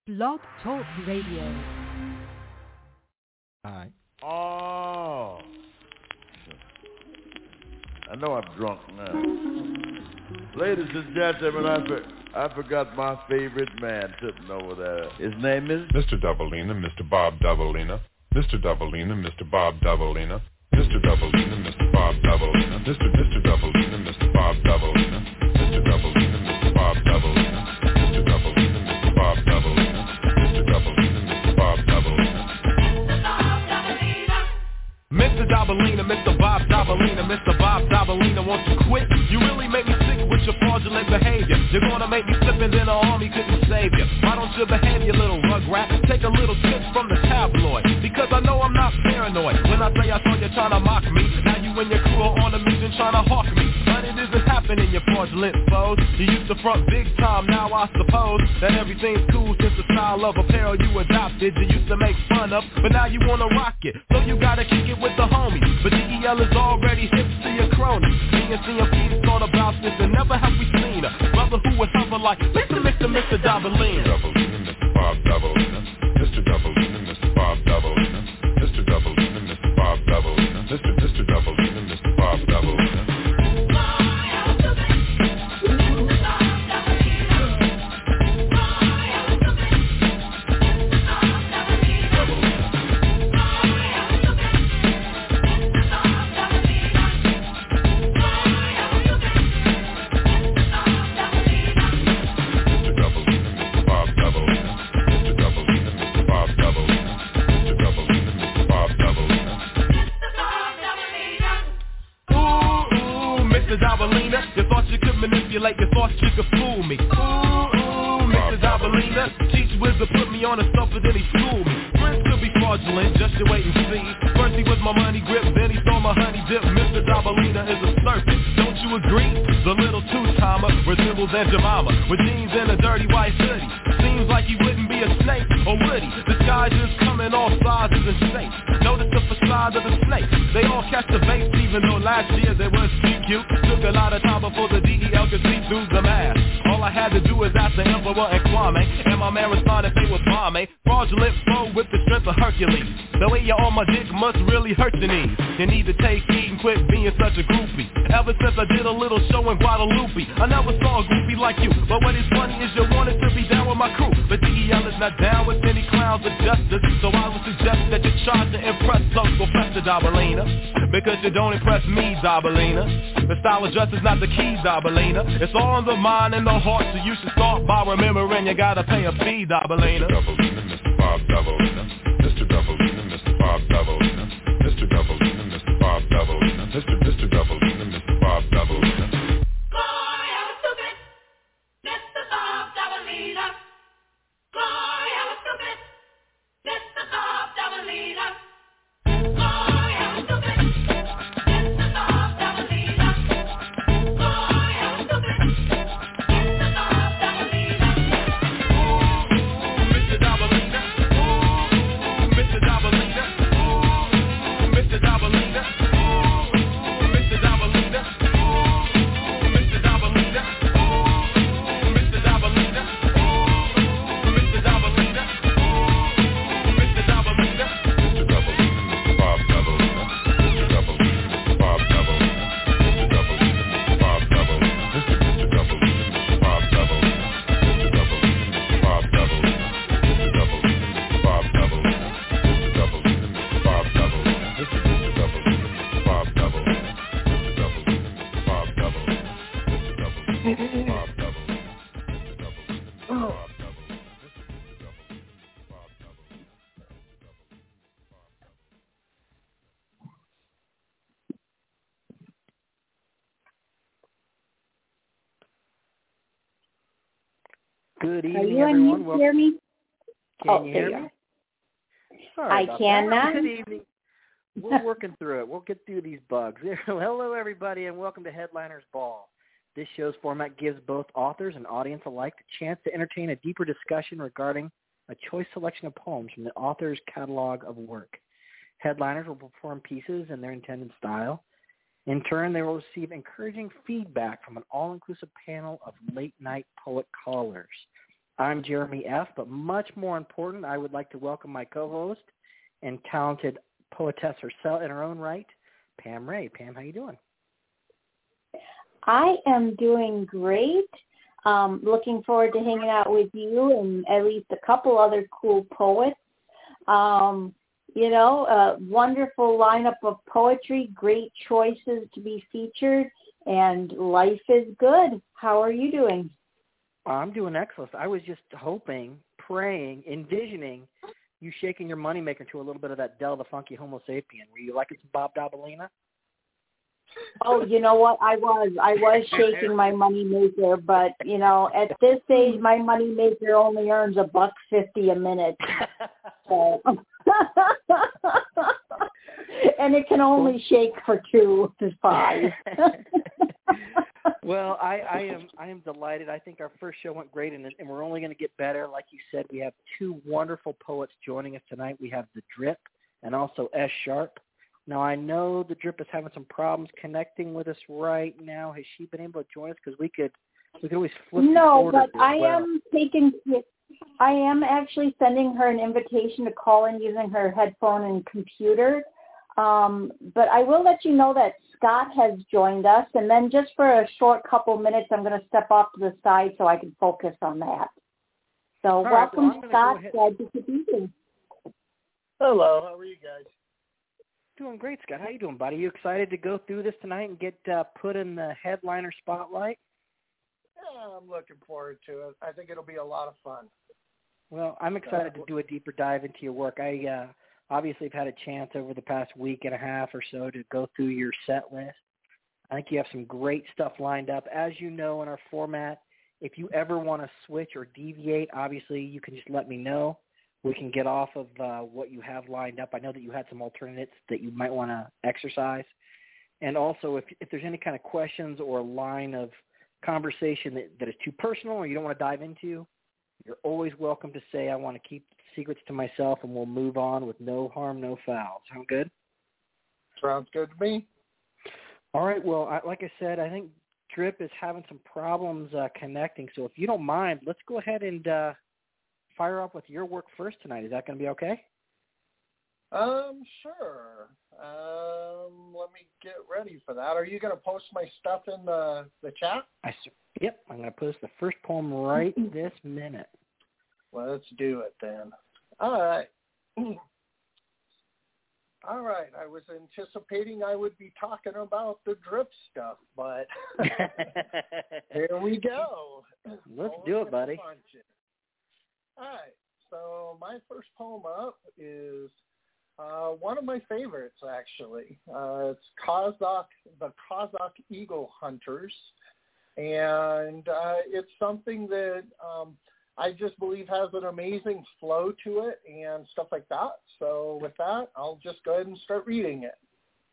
Blog Talk Radio. All right. Oh. I know I'm drunk now. Ladies and gentlemen, I forgot my favorite man sitting over there. His name is Mr. Doubleina, Mr. Bob Doubleina. Mr. Doubleina, Mr. Bob Doubleina. Mr. Doubleina, Mr. Bob Doubleina. Mr. Doubleina, Mr. Bob Doubleina. Mr. Doubleina, Mr. Bob Doubleina. Mr. Doubleina, Mr. Bob Doubleina. Mr. Doubleina, Mr. Bob Doubleina. Mr. Doubleina, Mr. Bob Doubleina, Mr. Bob Doubleina, won't you quit? You really make me sick with your fraudulent behavior. You're gonna make me slip and then the army couldn't save you. Why don't you behave, you little rugrat? Take a little tip from the tabloid, because I know I'm not paranoid. When I say I saw you trying to mock me, now you and your crew are on a mission trying to hawk me. But it isn't happening, you fraudulent foes. You used to front big time, now I suppose that everything's cool since the style of apparel you adopted. You used to make fun of, but now you wanna rock it. So you gotta kick it with the homies. But DEL is already hip to your crony. Me and CMP thought about this and never have we seen a brother who would hover like Mr. Doubleina. Mr. Bob Doubleina. Mr. Doubleina, Mr. Bob Doubleina. Mr. Doubleina, Mr. Bob Doubleina. Mr. Doubleina, Mr. Bob Doubleina. Doubleina, you thought you could manipulate, you thought you could fool me. Ooh, Mr. Doubleina, teach wizard put me on a stuff and then he schooled me. Friends could be fraudulent, just you wait and see. First he was my money grip, then he stole my honey dip. Mr. Doubleina is a serpent, don't you agree? The little two-timer resembles Aunt Jemima, with jeans and a dirty white hoodie. Seems like he wouldn't be a snake, or would he? Disguises come in all sizes and shapes. Notice the facade of the snake, they all catch the bait, even though last year they was GQ. Took a lot of time before the DEL could see through the mask. All I had to do was ask the Emperor and Kwame, and my man responded they was bomb. Fraudulent foe with the strength of Hercules. The way you're on my dick must really hurt your knees. You need to take heed and quit being such a groupie. Ever since I did a little show in Guadalupe, I never saw a groupie like you. But what is funny is you wanted to be down with my crew, but DEL is not down with any clowns of justice. So I would suggest that you try to impress Uncle Fester Doubleina, because you don't impress me, Doubleina. The style of dress is not the key, Doubleina. It's all in the mind and the heart, so you should start by remembering you gotta pay a fee, Doubleina. Mr. Doubleina, Mr. Bob Doubleina. Mr. Doubleina, Mr. Bob Doubleina. Mr. Doubleina, Mr. Bob Doubleina. Mr. Doubleina, Mr. Bob Doubleina. Boy, I was stupid, Mr. Bob Doubleina. Boy, I was stupid, Mr. Bob Doubleina. Boy, I was stupid, Mr. Bob Doubleina. Boy, I was stupid, Mr. Bob Doubleina. Ooh, Mr. Doubleina. Ooh, Mr. Doubleina. Ooh, Mr. Doubleina. Ooh, Mr. Doubleina. Ooh, Mr. Doubleina. Ooh, Mr. Doubleina. Ooh, Mr. Doubleina. Ooh, Mr. Doubleina. Mr. Doubleina, Mr. Bob Doubleina. Mr. Doubleina, Mr. Bob Doubleina. Mr. Doubleina, Mr. Bob Doubleina. Mr. Doubleina, Mr. Bob Doubleina. Mr. Doubleina, Mr. Bob Doubleina. Mr. Doubleina, Mr. Bob Doubleina. Mr. Doubleina, Mr. Bob Doubleina. Mr. Doubleina, Mr. Bob Doubleina. Mr. Doubleina, Mr. Bob Doubleina. Mr. Doubleina, Mr. Bob Doubleina. Mr. Doubleina, Mr. Bob Doubleina. Good Are evening, you on everyone. mute? Hear me? Can you hear me? Sorry I about can that. now. Good evening. We're working through it. We'll get through these bugs. Hello, everybody, and welcome to Headliners Ball. This show's format gives both authors and audience alike the chance to entertain a deeper discussion regarding a choice selection of poems from the author's catalog of work. Headliners will perform pieces in their intended style. In turn, they will receive encouraging feedback from an all-inclusive panel of late-night poet callers. I'm Jeremy F., but much more important, I would like to welcome my co-host and talented poetess herself in her own right, Pam Ray. Pam, how you doing? I am doing great. Looking forward to hanging out with you and at least a couple other cool poets. A wonderful lineup of poetry, great choices to be featured, and life is good. How are you doing? I'm doing excellent. I was just hoping, praying, envisioning you shaking your moneymaker to a little bit of that Del the Funky Homo Sapien. Were you liking some Bob Dabalina? Oh, you know what? I was shaking my moneymaker, but at this age, my moneymaker only earns $1.50 a minute. So. And it can only shake for 2 to 5. Well, I am delighted. I think our first show went great, and we're only going to get better. Like you said, we have 2 wonderful poets joining us tonight. We have The Drip and also S. Sharp. Now, I know The Drip is having some problems connecting with us right now. Has she been able to join us? Because we could always flip the order. No, but I am actually sending her an invitation to call in using her headphone and computer. But I will let you know that Scott has joined us, and then just for a short couple minutes, I'm going to step off to the side so I can focus on that. So welcome, Scott. Glad to be here. Hello. How are you guys? Doing great, Scott. How you doing, buddy? You excited to go through this tonight and get put in the headliner spotlight? Yeah, I'm looking forward to it. I think it'll be a lot of fun. Well, I'm excited to do a deeper dive into your work. I obviously have had a chance over the past week and a half or so to go through your set list. I think you have some great stuff lined up. As you know, in our format, if you ever want to switch or deviate, obviously you can just let me know. We can get off of what you have lined up. I know that you had some alternates that you might want to exercise. And also, if there's any kind of questions or line of conversation that is too personal or you don't want to dive into, you're always welcome to say, I want to keep secrets to myself, and we'll move on with no harm, no foul. Sound good? Sounds good to me. All right. Well, like I said, I think Drip is having some problems connecting. So if you don't mind, let's go ahead and fire up with your work first tonight. Is that going to be okay? Sure. Let me get ready for that. Are you going to post my stuff in the chat? Yep. I'm going to post the first poem right this minute. Let's do it then. All right. All right. I was anticipating I would be talking about the Drip stuff, but here we go. Let's do it, buddy. All right. So my first poem up is one of my favorites, actually. It's the Kazakh Eagle Hunters, and it's something that I just believe has an amazing flow to it and stuff like that. So with that, I'll just go ahead and start reading it.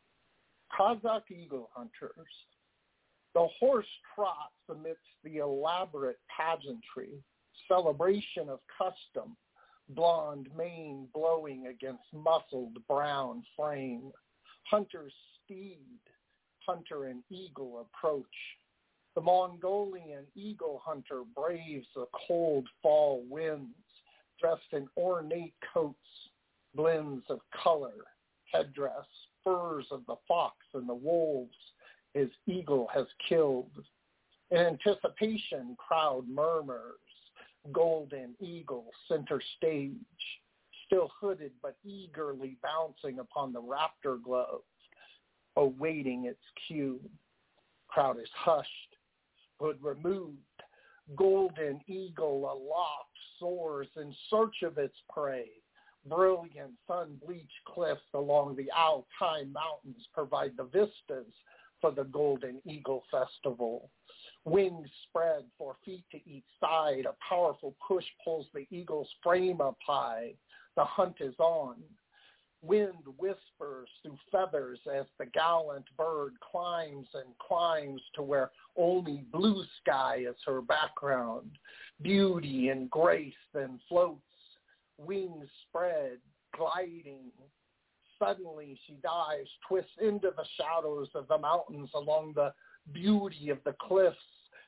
Kazakh Eagle Hunters. The horse trots amidst the elaborate pageantry, celebration of custom, blonde mane blowing against muscled brown frame. Hunter's steed, hunter and eagle approach. The Mongolian eagle hunter braves the cold fall winds, dressed in ornate coats, blends of color, headdress, furs of the fox and the wolves his eagle has killed. In anticipation, crowd murmurs. Golden eagle center stage, still hooded but eagerly bouncing upon the raptor glove, awaiting its cue. Crowd is hushed, hood removed. Golden eagle aloft soars in search of its prey. Brilliant sun-bleached cliffs along the Altai Mountains provide the vistas for the Golden Eagle Festival. Wings spread 4 feet to each side. A powerful push pulls the eagle's frame up high. The hunt is on. Wind whispers through feathers as the gallant bird climbs and climbs to where only blue sky is her background. Beauty and grace then floats, wings spread, gliding. Suddenly she dives, twists into the shadows of the mountains along the beauty of the cliffs,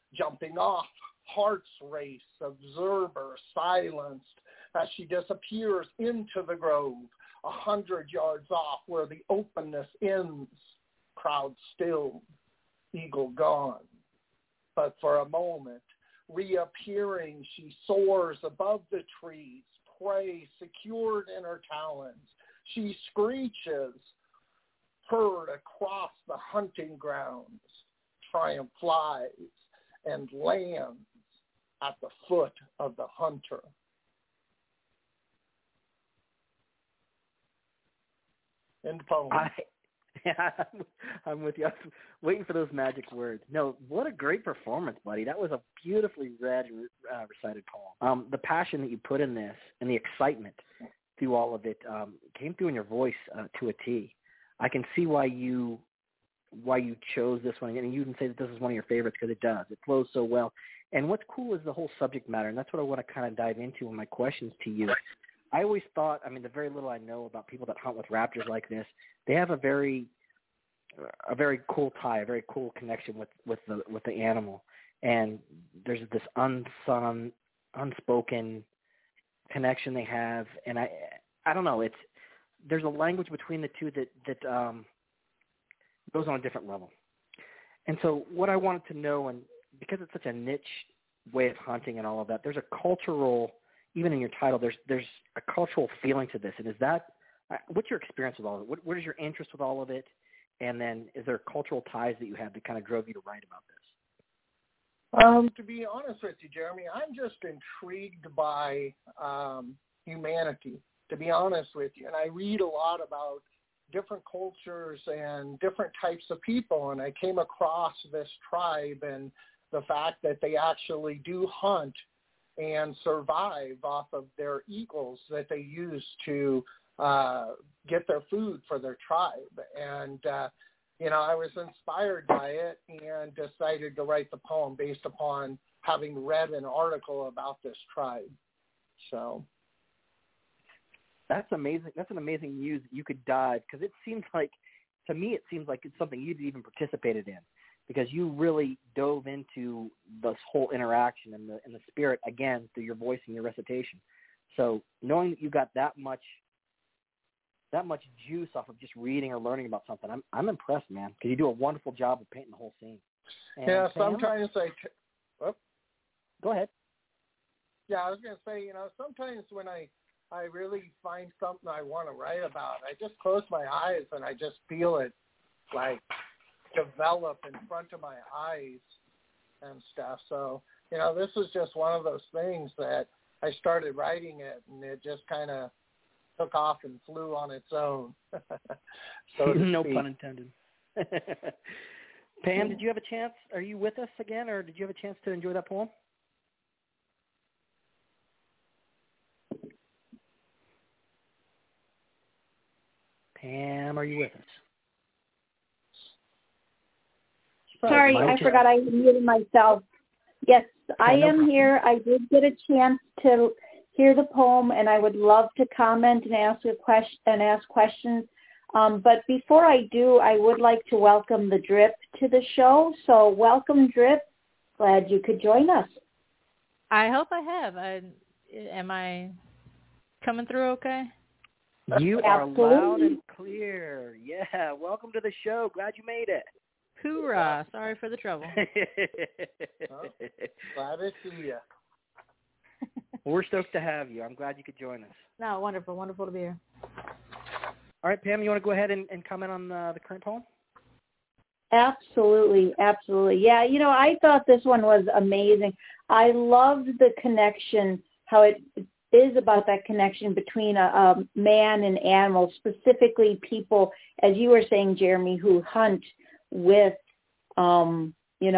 jumping off, hearts race, observer silenced as she disappears into the grove, 100 yards off where the openness ends, crowd stilled, eagle gone. But for a moment, reappearing, she soars above the trees, prey secured in her talons. She screeches, heard across the hunting grounds. Triumph flies and lands at the foot of the hunter. End poem. I'm with you. I was waiting for those magic words. No, what a great performance, buddy. That was a beautifully read and recited poem. The passion that you put in this and the excitement through all of it came through in your voice to a T. I can see why you chose this one, and you can say that this is one of your favorites because it does. It flows so well. And what's cool is the whole subject matter, and that's what I want to kind of dive into in my questions to you. I always thought, the very little I know about people that hunt with raptors like this, they have a very cool tie, a very cool connection with the animal, and there's this unspoken connection they have, and I don't know, there's a language between the two that goes on a different level. And so what I wanted to know, and because it's such a niche way of hunting and all of that, there's a cultural, even in your title, there's a cultural feeling to this. And is that, what's your experience with all of it? What is your interest with all of it? And then is there cultural ties that you have that kind of drove you to write about this? To be honest with you, Jeremy, I'm just intrigued by humanity, to be honest with you. And I read a lot about different cultures and different types of people, and I came across this tribe and the fact that they actually do hunt and survive off of their eagles that they use to get their food for their tribe. And, I was inspired by it and decided to write the poem based upon having read an article about this tribe. So that's amazing. That's an amazing muse you could dive, because it seems like, to me, it seems like it's something you'd even participated in, because you really dove into this whole interaction and the spirit, again, through your voice and your recitation. So knowing that you got that much juice off of just reading or learning about something, I'm impressed, man, because you do a wonderful job of painting the whole scene. And yeah, Pam, sometimes go ahead. Yeah, I was going to say, sometimes when I really find something I want to write about, I just close my eyes and I just feel it, like, develop in front of my eyes and stuff. So, this is just one of those things that I started writing it, and it just kind of took off and flew on its own. So no pun intended. Pam, did you have a chance? Are you with us again, or did you have a chance to enjoy that poem? Pam, are you with us? Sorry, I forgot I muted myself. Yes, I am here. I did get a chance to hear the poem, and I would love to comment and ask questions. But before I do, I would like to welcome the Drip to the show. So welcome, Drip. Glad you could join us. I hope I have. Am I coming through okay? You are loud and clear. Yeah, welcome to the show. Glad you made it. Hoorah. Sorry for the trouble. Glad to see you. Well, we're stoked to have you. I'm glad you could join us. No, wonderful. Wonderful to be here. All right, Pam, you want to go ahead and comment on the current poem? Absolutely. Yeah, I thought this one was amazing. I loved the connection, how it is about that connection between a man and animals, specifically people, as you were saying, Jeremy, who hunt with, the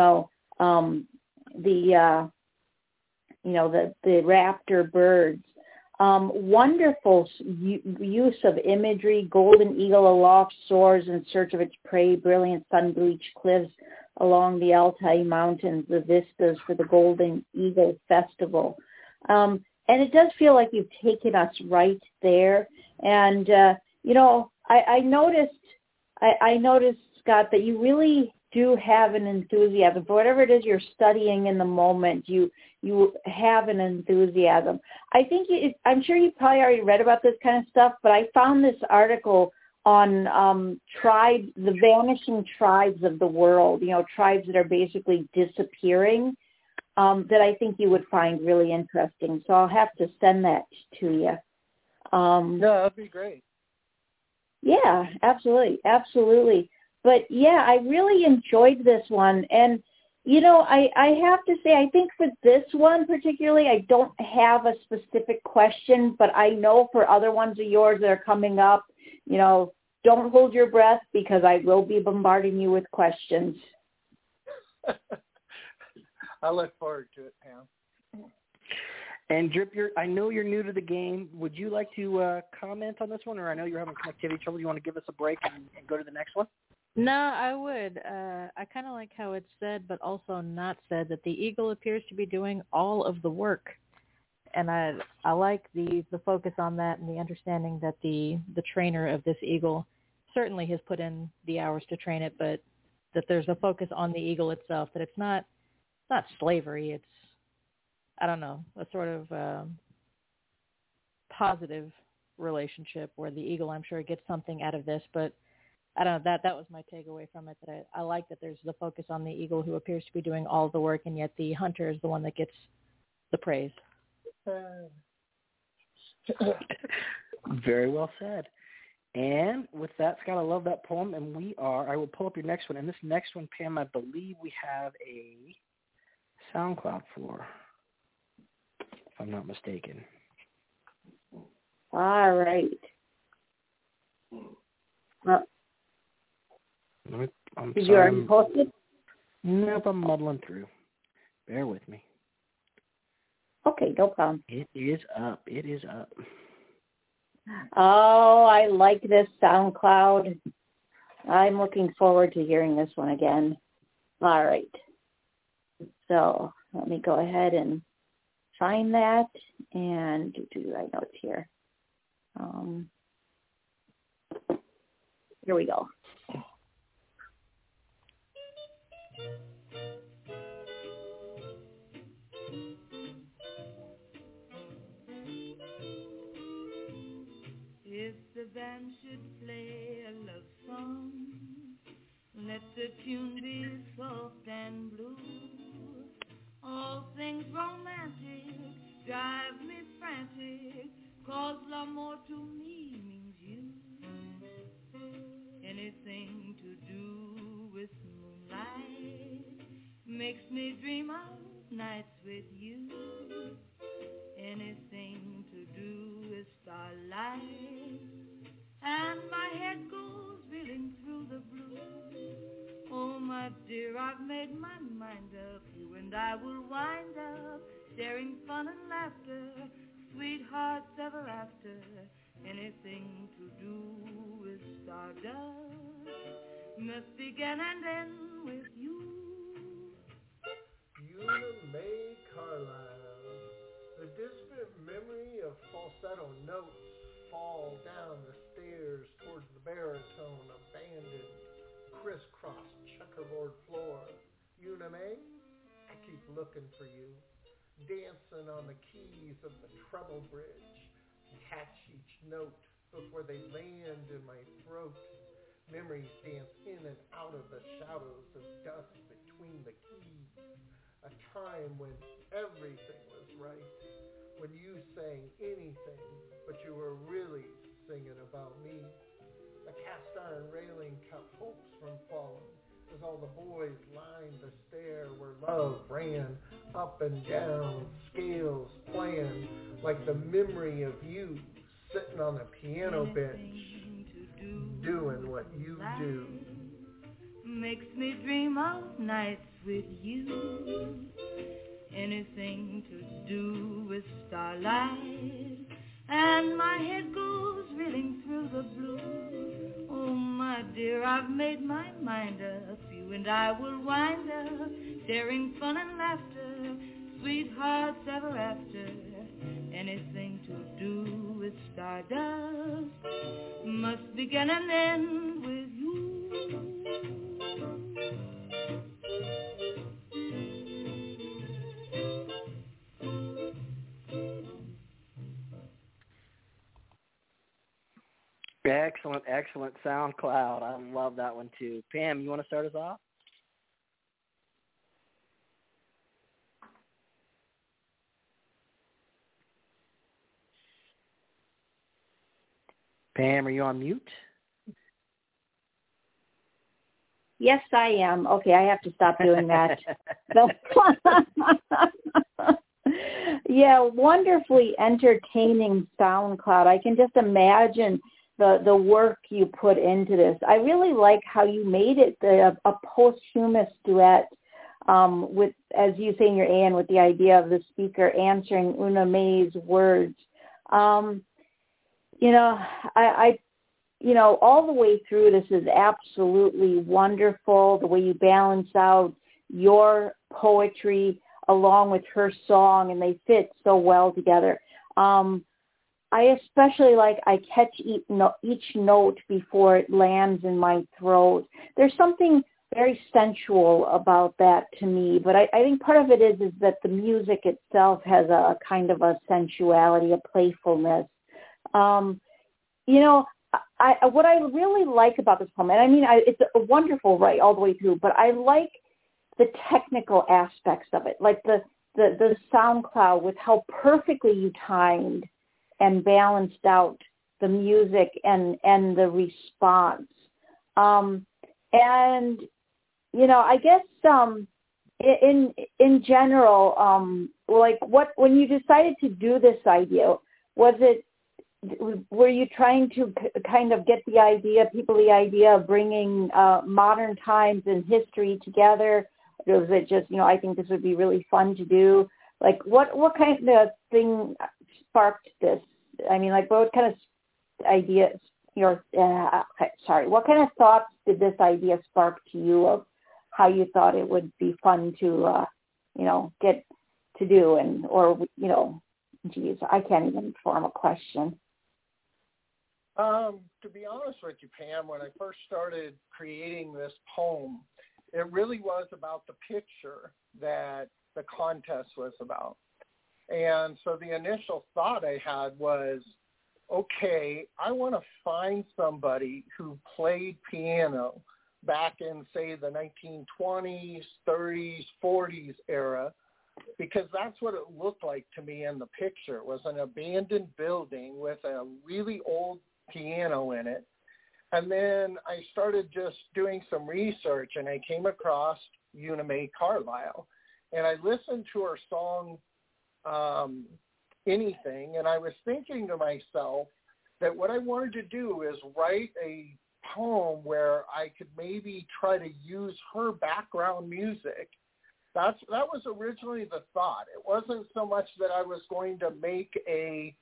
raptor birds. Wonderful use of imagery. Golden eagle aloft soars in search of its prey. Brilliant sun-bleached cliffs along the Altai Mountains. The vistas for the Golden Eagle Festival. And it does feel like you've taken us right there. And I noticed, Scott, that you really do have an enthusiasm for whatever it is you're studying in the moment. You have an enthusiasm. I think I'm sure you probably already read about this kind of stuff, but I found this article on the vanishing tribes of the world. Tribes that are basically disappearing. That I think you would find really interesting. So I'll have to send that to you. Yeah, that'd be great. Yeah, absolutely. But yeah, I really enjoyed this one. And, I have to say, I think for this one particularly, I don't have a specific question, but I know for other ones of yours that are coming up, don't hold your breath because I will be bombarding you with questions. I look forward to it, Pam. And Drip, I know you're new to the game. Would you like to comment on this one, or I know you're having connectivity trouble. You want to give us a break and go to the next one? No, I would. I kind of like how it's said, but also not said, that the eagle appears to be doing all of the work. And I like the focus on that and the understanding that the trainer of this eagle certainly has put in the hours to train it, but that there's a focus on the eagle itself, that it's not slavery. It's, I don't know, a sort of positive relationship where the eagle, I'm sure, gets something out of this. But I don't know, that was my takeaway from it, that I like that there's the focus on the eagle who appears to be doing all the work, and yet the hunter is the one that gets the praise. Very well said. And with that, Scott, I love that poem, and I will pull up your next one. And this next one, Pam, I believe we have a SoundCloud for, if I'm not mistaken. All right. Did you already post it? Nope, I'm muddling through. Bear with me. Okay, no problem. It is up. Oh, I like this SoundCloud. I'm looking forward to hearing this one again. All right. So let me go ahead and find that and do I know it's here. Here we go. If the band should play a love song, let the tune be soft and blue. All things romantic drive me frantic, 'cause l'amour to me means you. Anything to do with moonlight makes me dream of nights with you. Anything to do with starlight, and my head goes reeling through the blue. Oh, my dear, I've made my mind up. You and I will wind up sharing fun and laughter, sweethearts ever after. Anything to do with stardust must begin and end with you. Una Mae Carlisle. The distant memory of falsetto notes fall down the stairs towards the baritone, abandoned, crisscross checkerboard floor. Una Mae, I keep looking for you, dancing on the keys of the treble bridge, catch each note before they land in my throat. Memories dance in and out of the shadows of dust between the keys. A time when everything was right, when you sang anything, but you were really singing about me. The cast iron railing kept hopes from falling as all the boys lined the stair where love ran up and down, scales playing like the memory of you sitting on the piano bench doing what you do. Makes me dream of nights with you. Anything to do with starlight, and my head goes reeling through the blue. Oh, my dear, I've made my mind up. You and I will wind up sharing fun and laughter, sweethearts ever after. Anything to do with stardust must begin and end with you. Excellent SoundCloud. I love that one too. Pam, you want to start us off? Pam, are you on mute? Yes, I am. Okay, I have to stop doing that. Yeah, wonderfully entertaining SoundCloud. I can just imagine the work you put into this. I really like how you made it a posthumous duet with, as you say in your AN, with the idea of the speaker answering Una Mae's words. All the way through, this is absolutely wonderful, the way you balance out your poetry along with her song, and they fit so well together. I especially I catch each note before it lands in my throat. There's something very sensual about that to me, but I think part of it is that the music itself has a kind of a sensuality, a playfulness. What I really like about this poem, and I mean, it's a wonderful right all the way through, but I like the technical aspects of it, like the SoundCloud with how perfectly you timed and balanced out the music and the response. I guess in general, when you decided to do this idea, were you trying to kind of get the idea of bringing modern times and history together? Or was it just, I think this would be really fun to do? What kind of thing sparked this? I mean, what kind of ideas, what kind of thoughts did this idea spark to you of how you thought it would be fun to, get to do? Geez, I can't even form a question. To be honest with you, Pam, when I first started creating this poem, it really was about the picture that the contest was about. And so the initial thought I had was, okay, I want to find somebody who played piano back in, say, the 1920s, 30s, 40s era, because that's what it looked like to me in the picture. It was an abandoned building with a really old piano in it. And then I started just doing some research, and I came across Una Mae Carlisle. And I listened to her song, Anything, and I was thinking to myself that what I wanted to do is write a poem where I could maybe try to use her background music. That was originally the thought. It wasn't so much that I was going to make a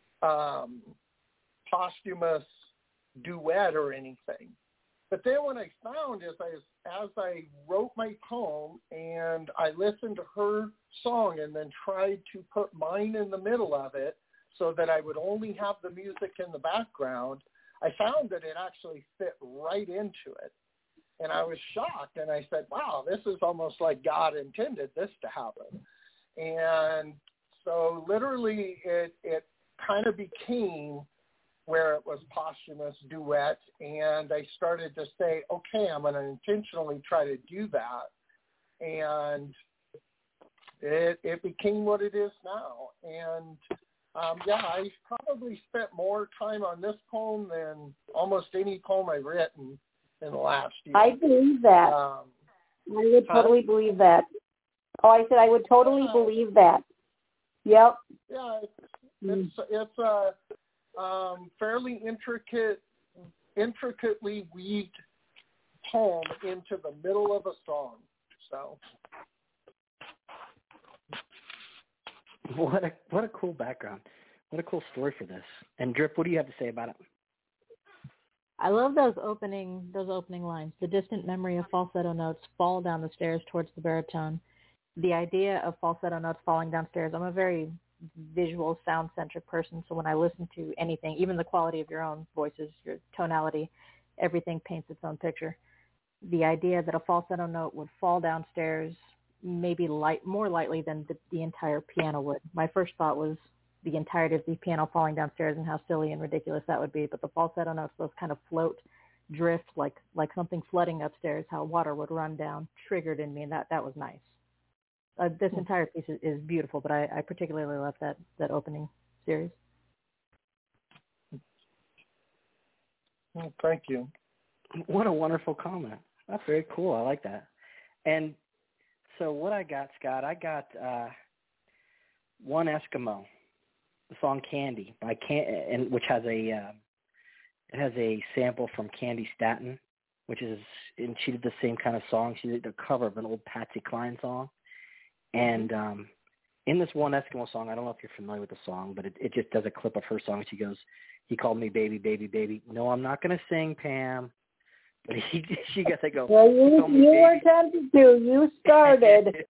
posthumous duet or anything. But then what I found is as I wrote my poem and I listened to her song and then tried to put mine in the middle of it so that I would only have the music in the background, I found that it actually fit right into it. And I was shocked, and I said, wow, this is almost like God intended this to happen. And so literally it kind of became where it was posthumous duet, and I started to say, okay, I'm going to intentionally try to do that. And it became what it is now. And I probably spent more time on this poem than almost any poem I've written in the last year. I believe that. I would totally believe that. Oh, I said I would totally believe that. Yep. Yeah, it's a fairly intricately weaved poem into the middle of a song. So. What a cool background. What a cool story for this. And Drip, what do you have to say about it? I love those opening lines. The distant memory of falsetto notes fall down the stairs towards the baritone. The idea of falsetto notes falling downstairs, I'm a very visual, sound-centric person, so when I listen to anything, even the quality of your own voices, your tonality, everything paints its own picture. The idea that a falsetto note would fall downstairs maybe more lightly than the entire piano would. My first thought was the entirety of the piano falling downstairs and how silly and ridiculous that would be. But the falsetto notes, those kind of float, drift, like something flooding upstairs, how water would run down, triggered in me, and that was nice. This entire piece is beautiful, but I particularly love that opening series. Well, thank you. What a wonderful comment. That's very cool. I like that. And so what I got, Scott, I got One Eskimo, the song "Candy" by which has it has a sample from Candy Staton, and she did the same kind of song. She did a cover of an old Patsy Cline song. And in this One Eskimo song, I don't know if you're familiar with the song, but it just does a clip of her song. She goes, "He called me baby, baby, baby." No, I'm not going to sing, Pam. But she got to go. Well, you were tempted to. You started.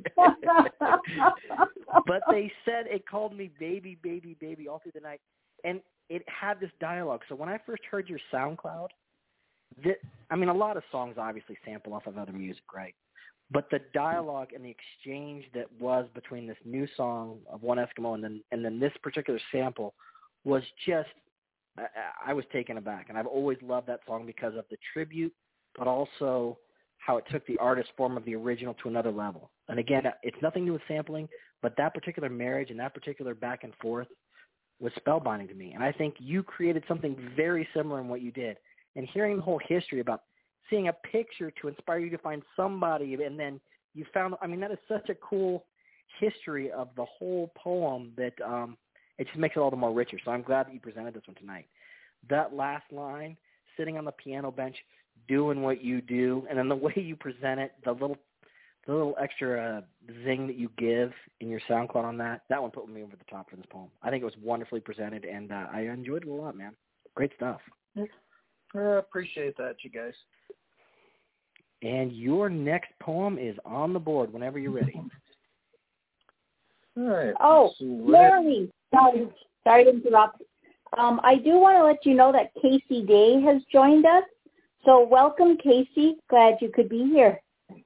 But they said it called me baby, baby, baby all through the night. And it had this dialogue. So when I first heard your SoundCloud, a lot of songs obviously sample off of other music, right? But the dialogue and the exchange that was between this new song of One Eskimo and then this particular sample was just, I was taken aback. And I've always loved that song because of the tribute, but also how it took the artist form of the original to another level. And again, it's nothing to do with sampling, but that particular marriage and that particular back and forth was spellbinding to me. And I think you created something very similar in what you did. And hearing the whole history about seeing a picture to inspire you to find somebody, and then you found, that is such a cool history of the whole poem that it just makes it all the more richer. So I'm glad that you presented this one tonight. That last line, sitting on the piano bench, doing what you do, and then the way you present it, the little extra zing that you give in your SoundCloud on that one put me over the top for this poem. I think it was wonderfully presented, and I enjoyed it a lot, man. Great stuff. I appreciate that, you guys. And your next poem is on the board whenever you're ready. All right. Oh, Mary. Sorry to interrupt. I do want to let you know that Casey Day has joined us. So welcome, Casey. Glad you could be here.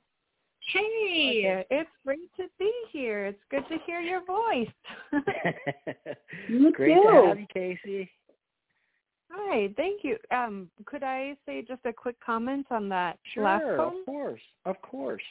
Hey, it's great to be here. It's good to hear your voice. You great too. to have you, Casey. Hi, thank you. Could I say just a quick comment on that last Sure, poem? of course.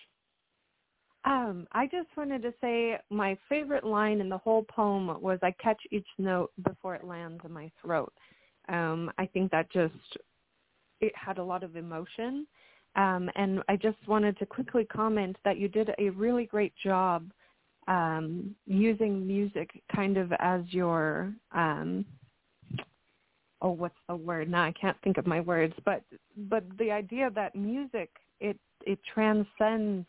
I just wanted to say my favorite line in the whole poem was, "I catch each note before it lands in my throat." I think that it had a lot of emotion. And I just wanted to quickly comment that you did a really great job using music kind of as your, what's the word? Now I can't think of my words, but the idea that music, it transcends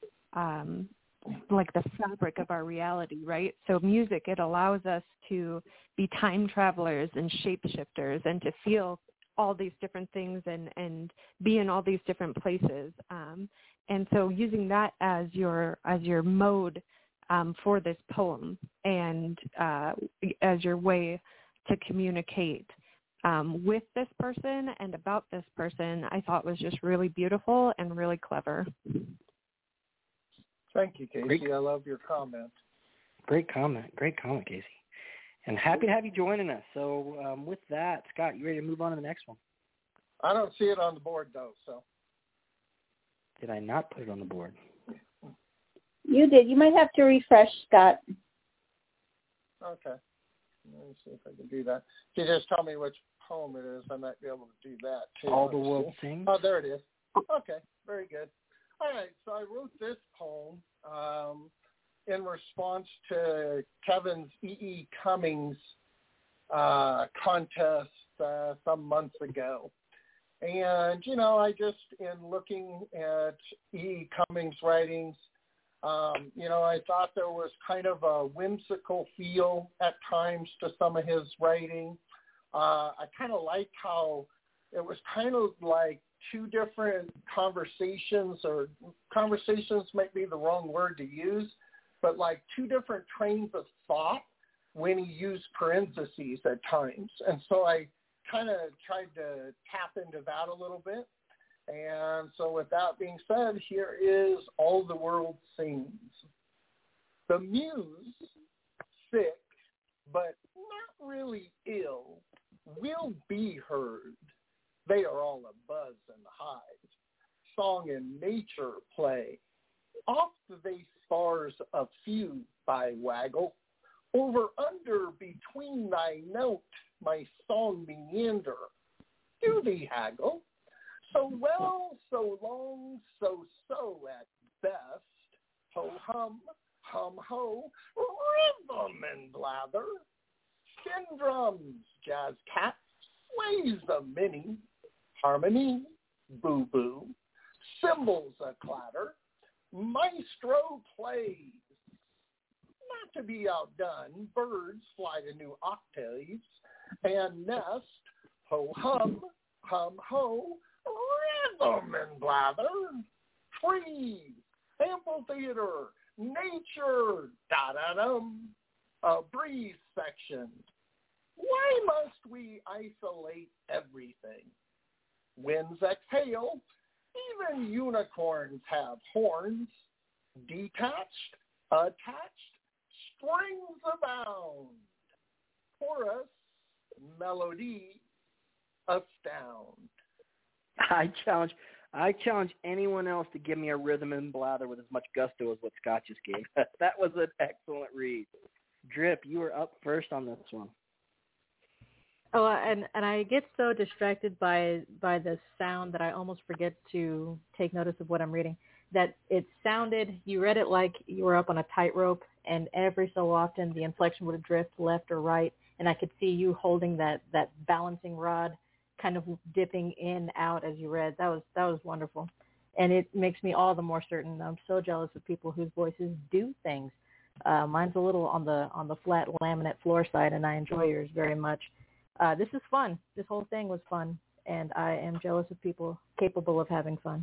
like the fabric of our reality, right? So music, it allows us to be time travelers and shapeshifters and to feel all these different things and be in all these different places. And so using that as your mode for this poem and as your way to communicate with this person and about this person, I thought was just really beautiful and really clever. Thank you, Casey. I love your comment. Great comment, Casey. And happy to have you joining us. So with that, Scott, you ready to move on to the next one? I don't see it on the board, though. So did I not put it on the board? You did. You might have to refresh, Scott. Okay. Let me see if I can do that. If you just tell me which poem it is, I might be able to do that, too. All the World Sings? Oh, there it is. Okay, very good. All right, so I wrote this poem in response to Kevin's E.E. Cummings contest some months ago. And, I just, in looking at E.E. Cummings' writings, I thought there was kind of a whimsical feel at times to some of his writing. I kind of liked how it was kind of like two different conversations, or conversations might be the wrong word to use, but like two different trains of thought when he used parentheses at times. And so I kind of tried to tap into that a little bit. And so with that being said, here is All the World Sings. The muse, sick, but not really ill, will be heard. They are all a buzz and hive, song and nature play. Oft they spars a few by waggle, over under between thy note my song meander. Do thee haggle, so well, so long, so at best, ho hum, hum ho, rhythm and blather, skin drums, jazz cats, sways a mini, harmony, boo-boo, cymbals a clatter, maestro plays. Not to be outdone, birds fly to new octaves and nest, ho-hum, hum-ho, rhythm and blather, trees, amphitheater, nature, da-da-dum, a breeze section. Why must we isolate everything? Winds exhale, even unicorns have horns, detached, attached, strings abound. Chorus, melody, astound. I challenge anyone else to give me a rhythm and blather with as much gusto as what Scott just gave. That was an excellent read. Drip, you were up first on this one. Oh, and I get so distracted by the sound that I almost forget to take notice of what I'm reading. That it sounded, you read it like you were up on a tightrope, and every so often the inflection would drift left or right, and I could see you holding that balancing rod, kind of dipping in, out as you read. That was wonderful, and it makes me all the more certain. I'm so jealous of people whose voices do things. Mine's a little on the flat laminate floor side, and I enjoy yours very much. This is fun. This whole thing was fun, and I am jealous of people capable of having fun.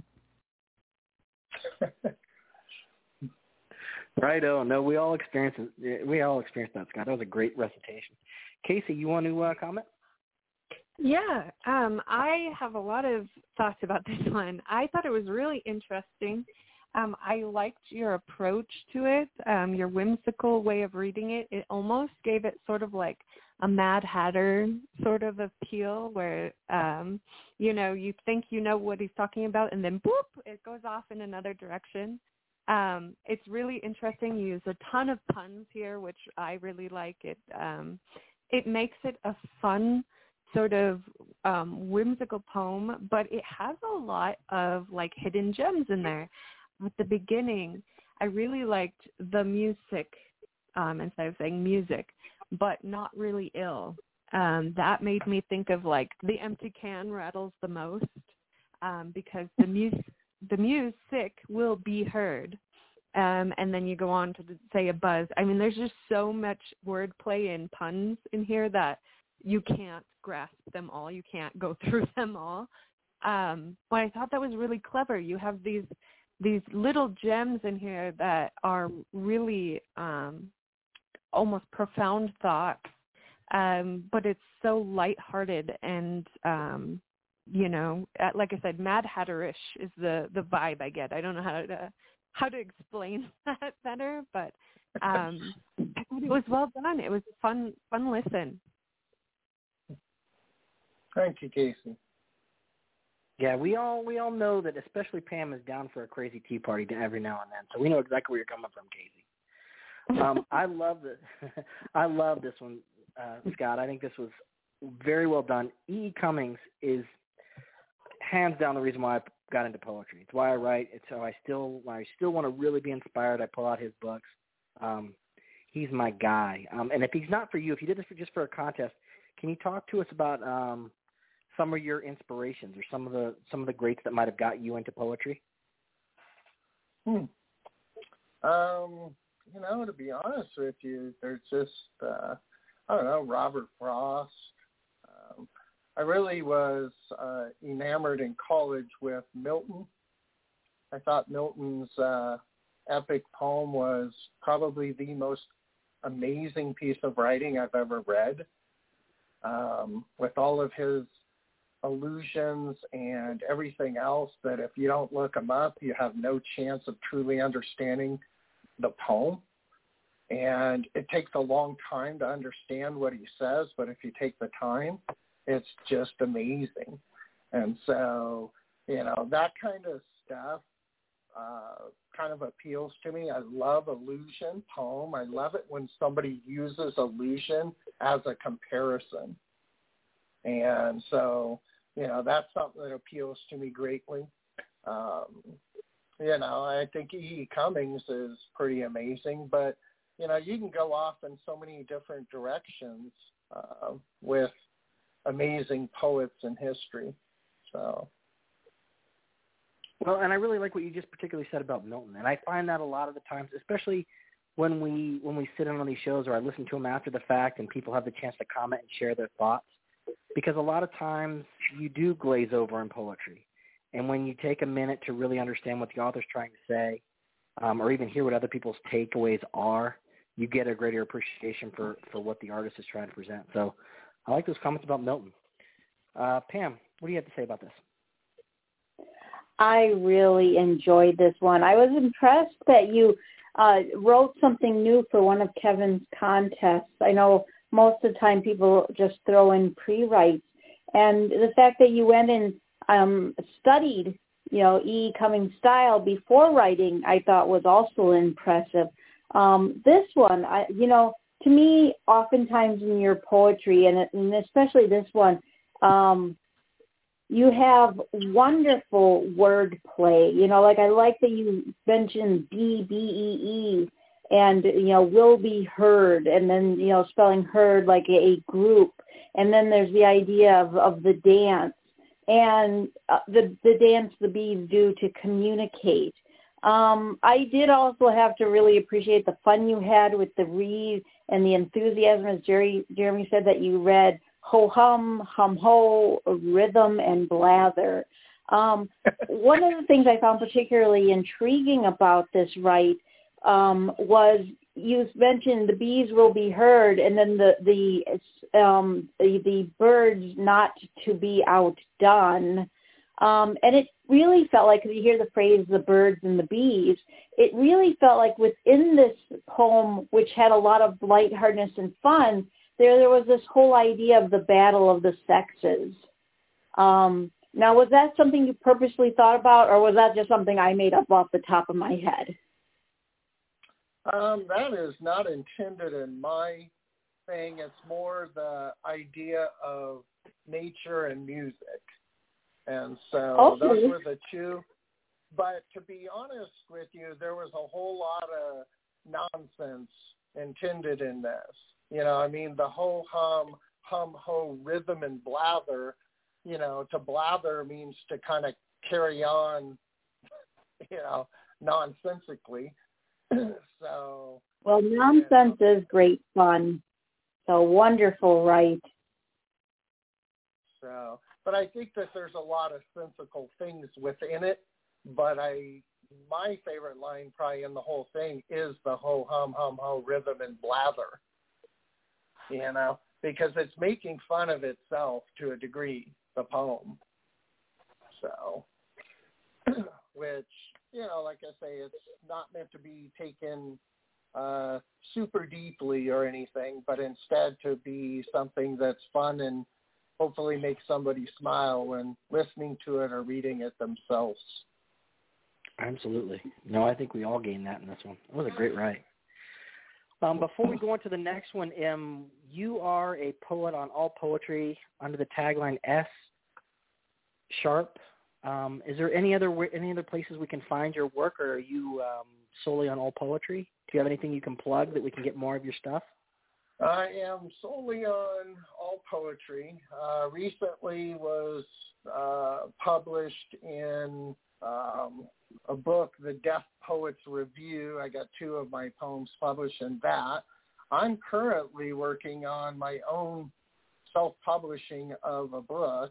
Righto. No, we all experienced that, Scott. That was a great recitation. Casey, you want to comment? Yeah, I have a lot of thoughts about this one. I thought it was really interesting. I liked your approach to it, your whimsical way of reading it. It almost gave it sort of like a Mad Hatter sort of appeal where, you think you know what he's talking about, and then boop, it goes off in another direction. It's really interesting. You use a ton of puns here, which I really like. It makes it a fun sort of whimsical poem, but it has a lot of like hidden gems in there. At the beginning, I really liked the music, instead of saying music, but not really ill. That made me think of like the empty can rattles the most, because the music will be heard. And then you go on to say a buzz. I mean, there's just so much wordplay and puns in here that you can't grasp them all. You can't go through them all. But I thought that was really clever. You have these little gems in here that are really almost profound thoughts, but it's so lighthearted and, like I said, Mad Hatterish is the vibe I get. I don't know how to explain that better, but it was well done. It was a fun listen. Thank you, Casey. Yeah, we all know that especially Pam is down for a crazy tea party every now and then, so we know exactly where you're coming from, Casey. I love this one, Scott. I think this was very well done. E. Cummings is hands down the reason why I got into poetry. It's why I write. It's how I still want to really be inspired, I pull out his books. He's my guy. And if he's not for you, if you did this just for a contest, can you talk to us about some of your inspirations or some of the greats that might have got you into poetry? To be honest with you, there's just Robert Frost. I really was enamored in college with Milton. I thought Milton's epic poem was probably the most amazing piece of writing I've ever read. With all of his allusions and everything else that if you don't look them up, you have no chance of truly understanding the poem. And it takes a long time to understand what he says, but if you take the time, it's just amazing. And so, that kind of stuff kind of appeals to me. I love allusion poem. I love it when somebody uses allusion as a comparison. And so, that's something that appeals to me greatly. I think E.E. Cummings is pretty amazing, but, you can go off in so many different directions with amazing poets in history. So. Well, and I really like what you just particularly said about Milton, and I find that a lot of the times, especially when we sit in on these shows or I listen to them after the fact and people have the chance to comment and share their thoughts, because a lot of times you do glaze over in poetry. And when you take a minute to really understand what the author's trying to say, or even hear what other people's takeaways are, you get a greater appreciation for what the artist is trying to present. So I like those comments about Milton. Pam, what do you have to say about this? I really enjoyed this one. I was impressed that you wrote something new for one of Kevin's contests. I know most of the time people just throw in pre-writes. And the fact that you went and studied, E. Cummings' style before writing, I thought was also impressive. This one, to me, oftentimes in your poetry, and especially this one, you have wonderful wordplay. I like that you mentioned B-E-E, and, will be heard, and then, spelling heard like a group. And then there's the idea of the dance, and the dance the bees do to communicate. I did also have to really appreciate the fun you had with the read and the enthusiasm, as Jeremy said, that you read ho-hum, hum-ho, rhythm, and blather. One of the things I found particularly intriguing about this was you mentioned the bees will be heard, and then the birds not to be outdone. And it really felt like, if you hear the phrase the birds and the bees, it really felt like within this poem, which had a lot of lightheartedness and fun, there was this whole idea of the battle of the sexes. Now, was that something you purposely thought about, or was that just something I made up off the top of my head? That is not intended in my thing. It's more the idea of nature and music. And so those were the two. But to be honest with you, there was a whole lot of nonsense intended in this. The whole hum, ho, rhythm, and blather, to blather means to kind of carry on, nonsensically. So. Well, nonsense is great fun. So wonderful, right? So, but I think that there's a lot of sensical things within it. But my favorite line probably in the whole thing is the ho, hum, ho, rhythm, and blather. Because it's making fun of itself to a degree, the poem. So, which, like I say, it's not meant to be taken super deeply or anything, but instead to be something that's fun and hopefully make somebody smile when listening to it or reading it themselves. Absolutely. No, I think we all gained that in this one. It was a great write. Before we go on to the next one, you are a poet on All Poetry under the tagline S Sharp. Is there any other places we can find your work, or are you solely on All Poetry? Do you have anything you can plug that we can get more of your stuff? I am solely on All Poetry. Recently was published in a book, The Deaf Poets Review. I got 2 of my poems published in that. I'm currently working on my own self-publishing of a book.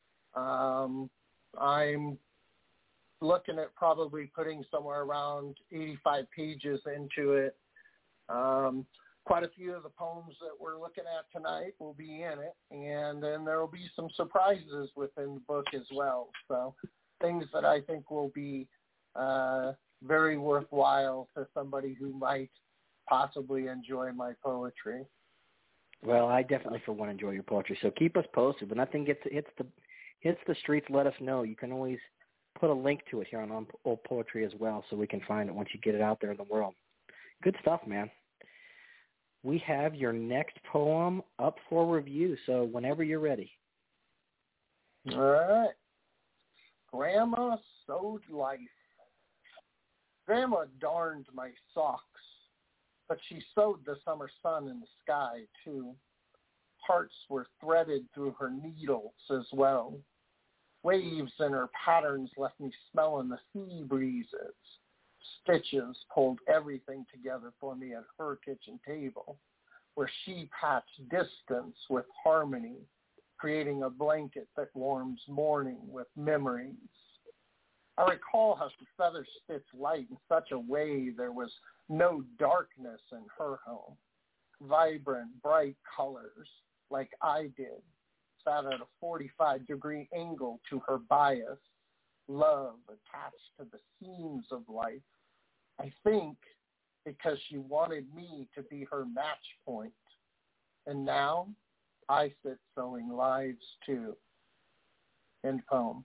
I'm looking at probably putting somewhere around 85 pages into it. Quite a few of the poems that we're looking at tonight will be in it, and then there will be some surprises within the book as well. So things that I think will be very worthwhile to somebody who might possibly enjoy my poetry. Well, I definitely, for one, enjoy your poetry. So keep us posted. When that thing hits the streets, let us know. You can always put a link to it here on Old Poetry as well, so we can find it once you get it out there in the world. Good stuff, man. We have your next poem up for review, so whenever you're ready. All right. Grandma sewed life. Grandma darned my socks, but she sewed the summer sun in the sky, too. Hearts were threaded through her needles as well. Waves in her patterns left me smelling the sea breezes. Stitches pulled everything together for me at her kitchen table, where she patched distance with harmony, creating a blanket that warms morning with memories. I recall how she feather stitched light in such a way there was no darkness in her home. Vibrant, bright colors, like I did, sat at a 45-degree angle to her bias, love attached to the seams of life. I think because she wanted me to be her match point. And now I sit sewing lives too. End poem.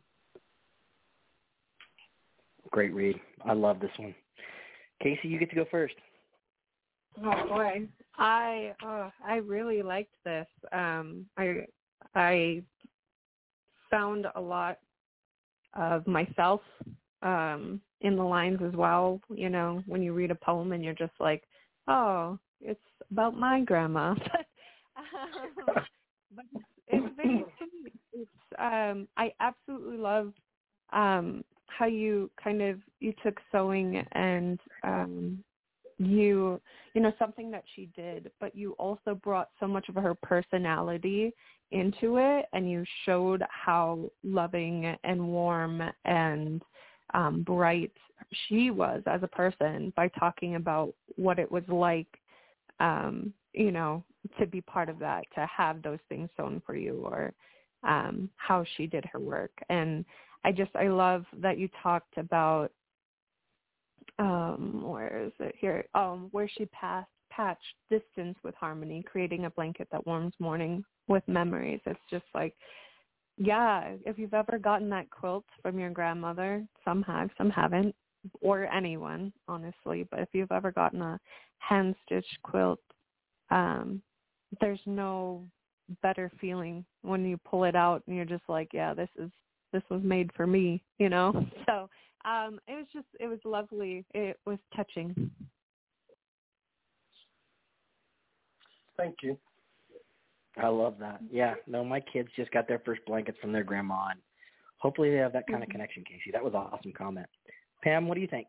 Great read. I love this one. Casey, you get to go first. Oh boy, I really liked this. I found a lot of myself in the lines as well. You know, when you read a poem and you're just like, oh, it's about my grandma. But it's very sweet. It's I absolutely love how you took sewing and you know, something that she did, but you also brought so much of her personality into it, and you showed how loving and warm and bright she was as a person by talking about what it was like, you know, to be part of that, to have those things sewn for you, or how she did her work. And I love that you talked about, where is it here? Where she patched distance with harmony, creating a blanket that warms morning with memories. It's just like, yeah, if you've ever gotten that quilt from your grandmother, some have, some haven't, or anyone, honestly. But if you've ever gotten a hand-stitched quilt, there's no better feeling when you pull it out and you're just like, yeah, this was made for me, you know? So it was lovely. It was touching. Thank you. I love that. Yeah, no, my kids just got their first blankets from their grandma, and hopefully they have that kind of connection, Casey. That was an awesome comment. Pam, what do you think?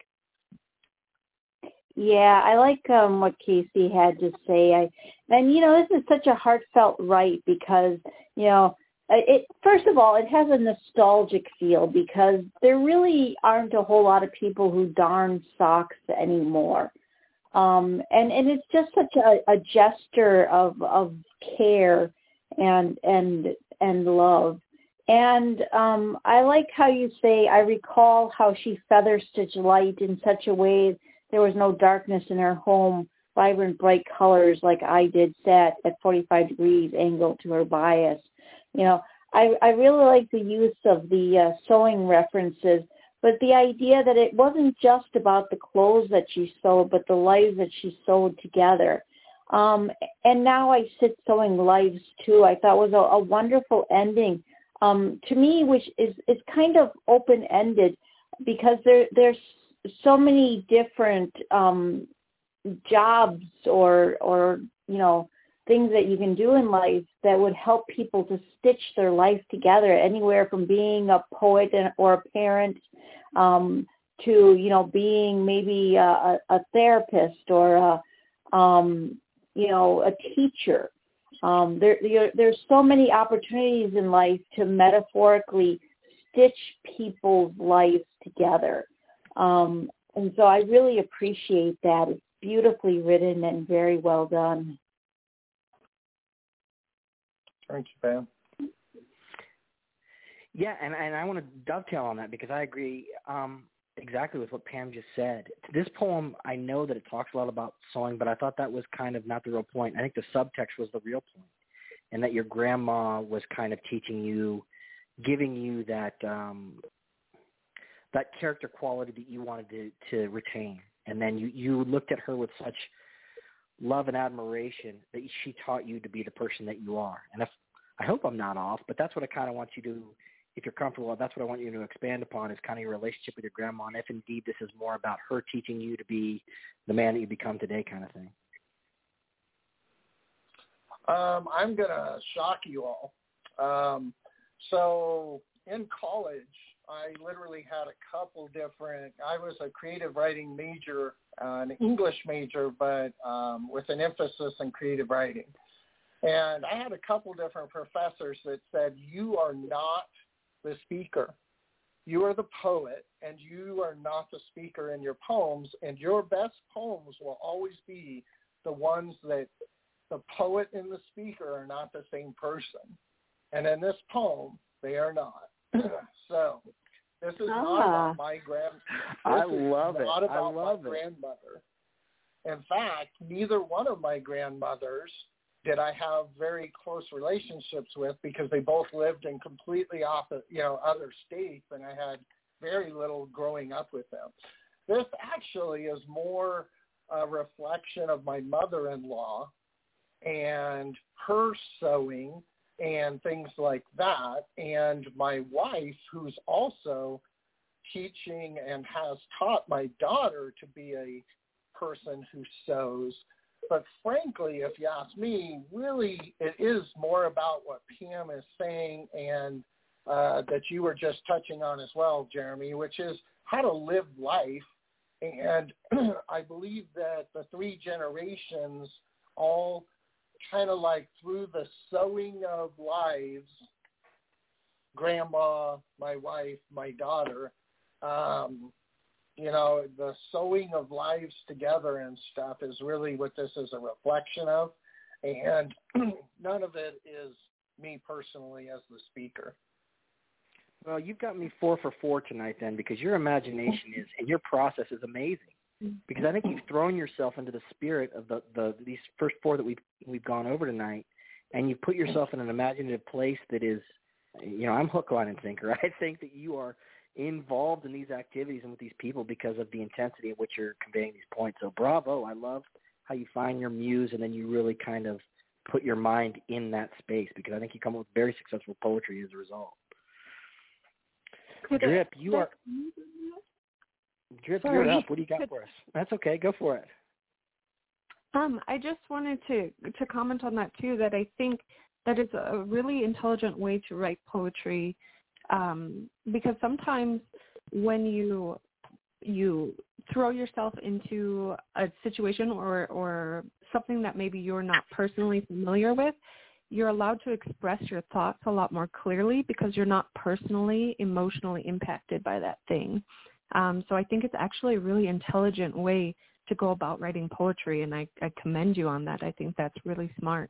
Yeah, I like what Casey had to say. And you know, this is such a heartfelt write because, you know, it first of all, it has a nostalgic feel because there really aren't a whole lot of people who darn socks anymore. And it's just such a gesture of care and love. And I like how you say, I recall how she feather stitched light in such a way there was no darkness in her home, vibrant, bright colors like I did sat at 45 degrees angle to her bias. You know, I really like the use of the sewing references, but the idea that it wasn't just about the clothes that she sewed, but the lives that she sewed together. And now I sit sewing lives too. I thought was a wonderful ending to me, which is kind of open-ended because there's so many different jobs or you know, things that you can do in life that would help people to stitch their life together, anywhere from being a poet or a parent to, you know, being maybe a therapist or you know, a teacher. There's so many opportunities in life to metaphorically stitch people's lives together. And so I really appreciate that. It's beautifully written and very well done. Thank you, Pam. Yeah, and I want to dovetail on that because I agree. exactly with what Pam just said. This poem, I know that it talks a lot about sewing, but I thought that was kind of not the real point. I think the subtext was the real point, and that your grandma was kind of teaching you, giving you that that character quality that you wanted to retain. And then you looked at her with such love and admiration that she taught you to be the person that you are. And I hope I'm not off, but that's what I kind of want you to, if you're comfortable, that's what I want you to expand upon, is kind of your relationship with your grandma, and if indeed this is more about her teaching you to be the man that you become today kind of thing. I'm going to shock you all. So in college, I literally had a couple different, I was a creative writing major, an English major, but with an emphasis in creative writing. And I had a couple different professors that said, you are not the speaker. You are the poet, and you are not the speaker in your poems, and your best poems will always be the ones that the poet and the speaker are not the same person. And in this poem, they are not. So this is not about my grandmother. In fact, neither one of my grandmothers did I have very close relationships with, because they both lived in completely opposite, other states, and I had very little growing up with them. This actually is more a reflection of my mother-in-law and her sewing and things like that, and my wife, who's also teaching and has taught my daughter to be a person who sews. But frankly, if you ask me, really it is more about what Pam is saying, and that you were just touching on as well, Jeremy, which is how to live life. And I believe that the three generations all kind of like through the sewing of lives, grandma, my wife, my daughter, the sewing of lives together and stuff is really what this is a reflection of. And none of it is me personally as the speaker. Well, you've got me 4 for 4 tonight then, because your imagination is, and your process is amazing. Because I think you've thrown yourself into the spirit of these first 4 that we've gone over tonight, and you've put yourself in an imaginative place that is, I'm hook, line, and sinker. I think that you are involved in these activities and with these people because of the intensity in which you're conveying these points. So bravo. I love how you find your muse, and then you really kind of put your mind in that space, because I think you come up with very successful poetry as a result. Drip, you're up. What do you got for us? That's okay. Go for it. I just wanted to comment on that too, that I think that it's a really intelligent way to write poetry, because sometimes when you throw yourself into a situation or something that maybe you're not personally familiar with, you're allowed to express your thoughts a lot more clearly because you're not personally, emotionally impacted by that thing. So I think it's actually a really intelligent way to go about writing poetry, and I commend you on that. I think that's really smart.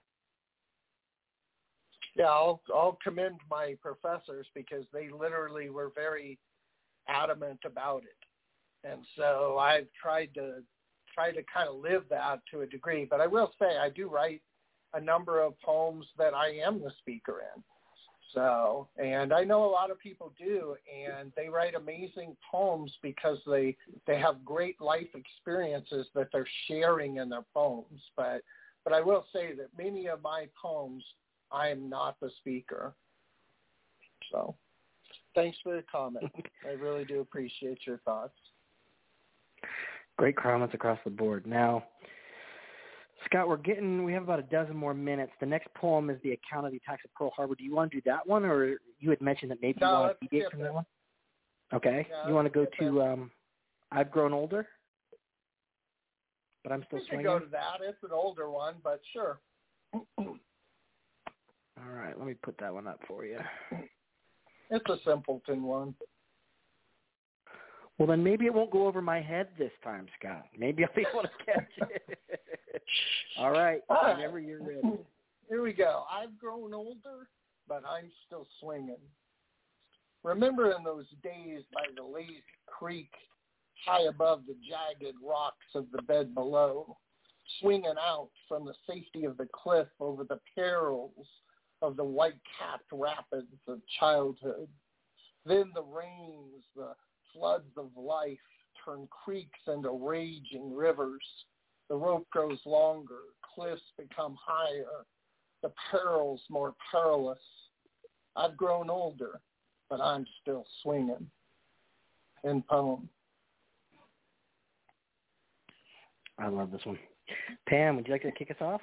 Yeah, I'll commend my professors, because they literally were very adamant about it. And so I've tried to kind of live that to a degree. But I will say I do write a number of poems that I am the speaker in. So, and I know a lot of people do, and they write amazing poems because they have great life experiences that they're sharing in their poems. But I will say that many of my poems, I am not the speaker. So thanks for the comment. I really do appreciate your thoughts. Great comments across the board. Now, Scott, we have about a dozen more minutes. The next poem is The Account of the Attacks of Pearl Harbor. Do you want to do that one, or you had mentioned that maybe you want to deviate from that one? Okay. Yeah, you want to go to I've Grown Older? But I'm still swinging? We can go to that. It's an older one, but sure. All right. Let me put that one up for you. It's a simpleton one. Well, then maybe it won't go over my head this time, Scott. Maybe I'll be able to catch it. All right. Whenever you're ready. Here we go. I've grown older, but I'm still swinging. Remember in those days by the lazy creek high above the jagged rocks of the bed below, swinging out from the safety of the cliff over the perils of the white-capped rapids of childhood. Then the rains, the floods of life, turn creeks into raging rivers. The rope grows longer, cliffs become higher, the perils more perilous. I've grown older, but I'm still swinging. End poem. I love this one. Pam, would you like to kick us off?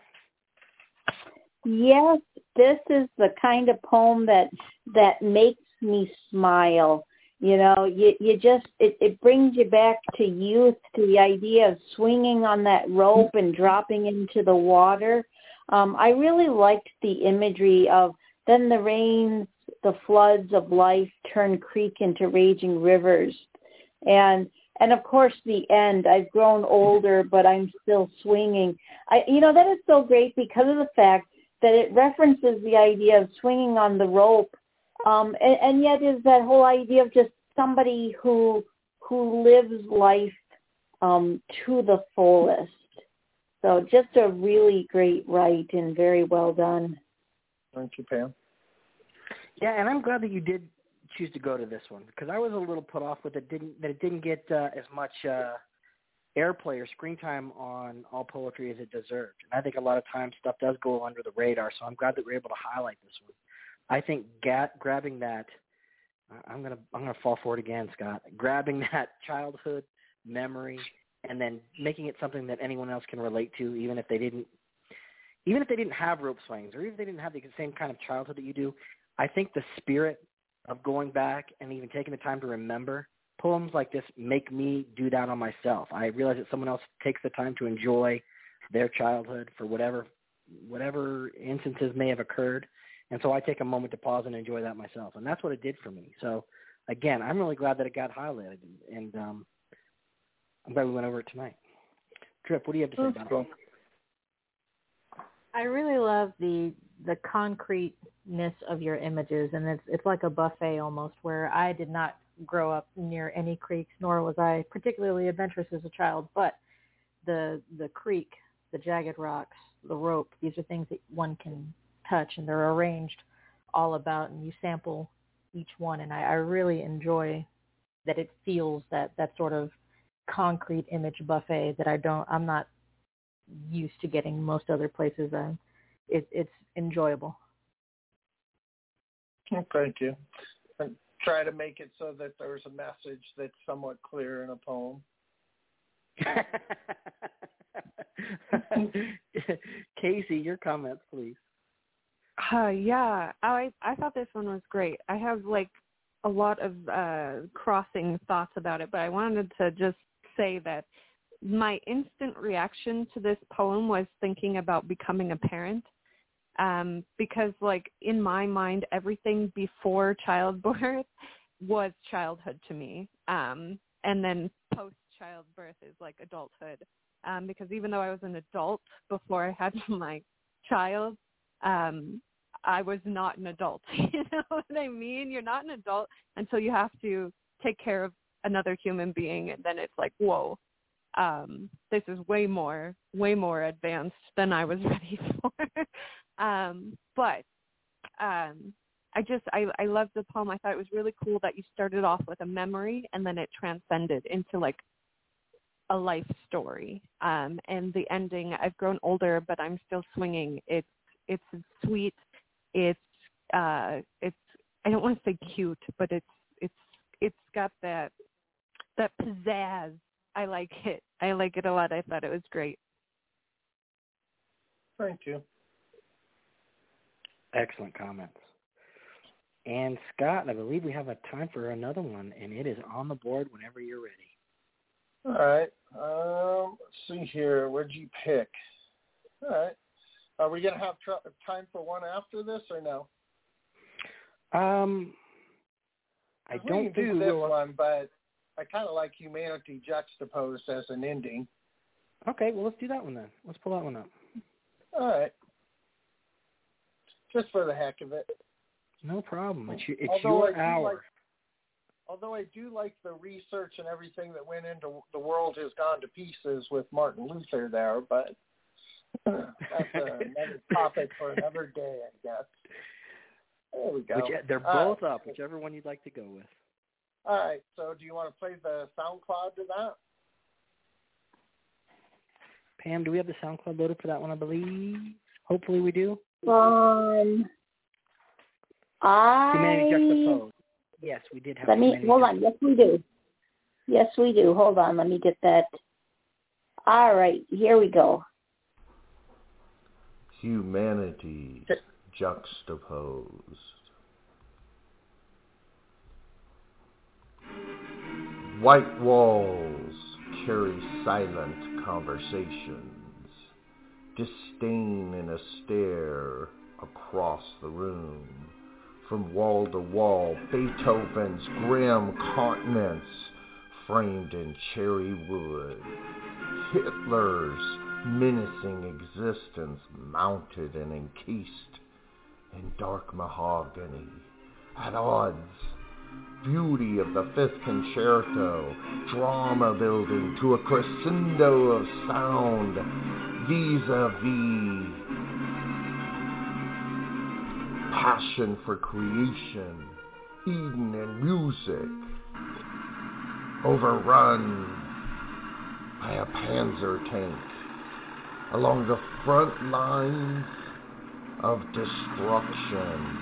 Yes, this is the kind of poem that makes me smile. You know, you just, it brings you back to youth, to the idea of swinging on that rope and dropping into the water. I really liked the imagery of then the rains, the floods of life turn creek into raging rivers. And of course the end, I've grown older, but I'm still swinging. That is so great because of the fact that it references the idea of swinging on the rope. And yet is that whole idea of just somebody who lives life to the fullest. So just a really great write and very well done. Thank you, Pam. Yeah, and I'm glad that you did choose to go to this one because I was a little put off with it didn't get as much airplay or screen time on All Poetry as it deserved. And I think a lot of times stuff does go under the radar, so I'm glad that we're able to highlight this one. I think grabbing that, I'm gonna fall for it again, Scott. Grabbing that childhood memory and then making it something that anyone else can relate to, even if they didn't have rope swings or even if they didn't have the same kind of childhood that you do. I think the spirit of going back and even taking the time to remember poems like this make me do that on myself. I realize that someone else takes the time to enjoy their childhood for whatever instances may have occurred. And so I take a moment to pause and enjoy that myself. And that's what it did for me. So, again, I'm really glad that it got highlighted. And I'm glad we went over it tonight. Trip, what do you have to say about it? I really love the concreteness of your images. And it's like a buffet almost, where I did not grow up near any creeks, nor was I particularly adventurous as a child. But the creek, the jagged rocks, the rope, these are things that one can touch, and they're arranged all about, and you sample each one, and I really enjoy that it feels that sort of concrete image buffet that I'm not used to getting most other places. It's enjoyable. Well, thank you. And try to make it so that there's a message that's somewhat clear in a poem. Casey, your comments, please. Yeah, I thought this one was great. I have a lot of crossing thoughts about it, but I wanted to just say that my instant reaction to this poem was thinking about becoming a parent, because in my mind, everything before childbirth was childhood to me, and then post-childbirth is adulthood, because even though I was an adult before I had my child, I was not an adult. You know what I mean? You're not an adult until you have to take care of another human being, and then it's whoa, this is way more advanced than I was ready for. But I loved the poem. I thought it was really cool that you started off with a memory and then it transcended into a life story. And the ending, I've grown older, but I'm still swinging. It's sweet. It's I don't want to say cute, but it's got that pizzazz. I like it. I like it a lot. I thought it was great. Thank you. Excellent comments. And Scott, I believe we have a time for another one, and it is on the board whenever you're ready. All right. Let's see here. What'd you pick? All right. Are we going to have time for one after this or no? I don't do this one, but I kind of like Humanity Juxtaposed as an ending. Okay, well, let's do that one then. Let's pull that one up. All right. Just for the heck of it. No problem. It's your hour. although I do like the research and everything that went into The World Has Gone to Pieces with Martin Luther there, but that's another topic for another day, I guess. There we go. They're both up, whichever one you'd like to go with. All right, so do you want to play the SoundCloud to that? Pam, do we have the SoundCloud loaded for that one, I believe? Hopefully we do. Humanity Juxtaposed. Yes, we did have. Hold on. Yes, we do. Yes, we do. Hold on. Let me get that. All right. Here we go. Humanity Juxtaposed. White walls carry silent conversations, disdain in a stare across the room. From wall to wall, Beethoven's grim countenance framed in cherry wood. Hitler's menacing existence mounted and encased in dark mahogany. At odds, beauty of the Fifth Concerto, drama building to a crescendo of sound, vis-a-vis passion for creation, Eden and music, overrun by a Panzer tank along the front lines of destruction.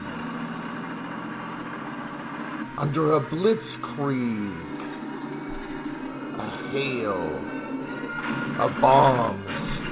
Under a blitzkrieg, a hail of bombs,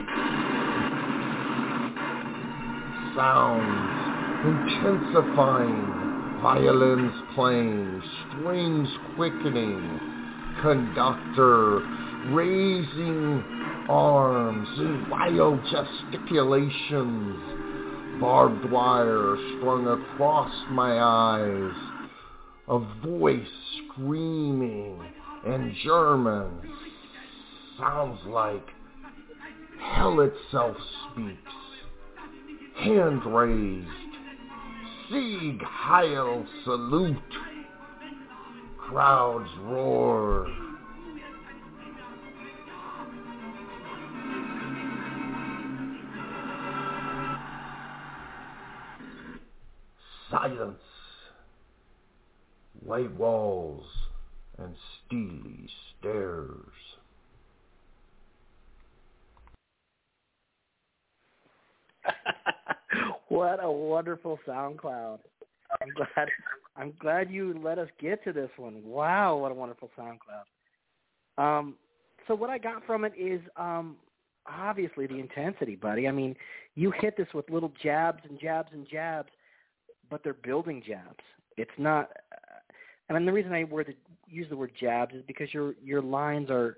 sounds intensifying, violins playing, strings quickening, conductor raising arms in wild gesticulations, barbed wire strung across my eyes, a voice screaming in German, sounds like hell itself speaks, hand raised, Sieg Heil salute, crowds roar. Silence, white walls and steely stairs. What a wonderful SoundCloud. I'm glad you let us get to this one. Wow, what a wonderful SoundCloud. So what I got from it is obviously the intensity, buddy. I mean, you hit this with little jabs and jabs and jabs, but they're building jabs. It's not and the reason I use the word jabs is because your lines are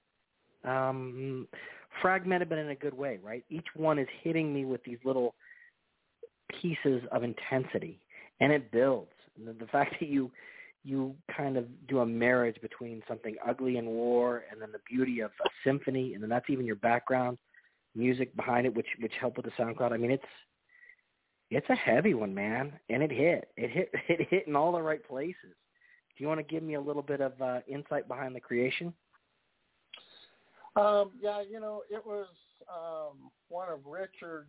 fragmented, but in a good way, right? Each one is hitting me with these little pieces of intensity, and it builds. The fact that you kind of do a marriage between something ugly in war and then the beauty of a symphony, and then that's even your background music behind it, which helped with the SoundCloud. I mean, it's a heavy one, man, and it hit in all the right places. Do you want to give me a little bit of insight behind the creation? Yeah, it was one of Richard's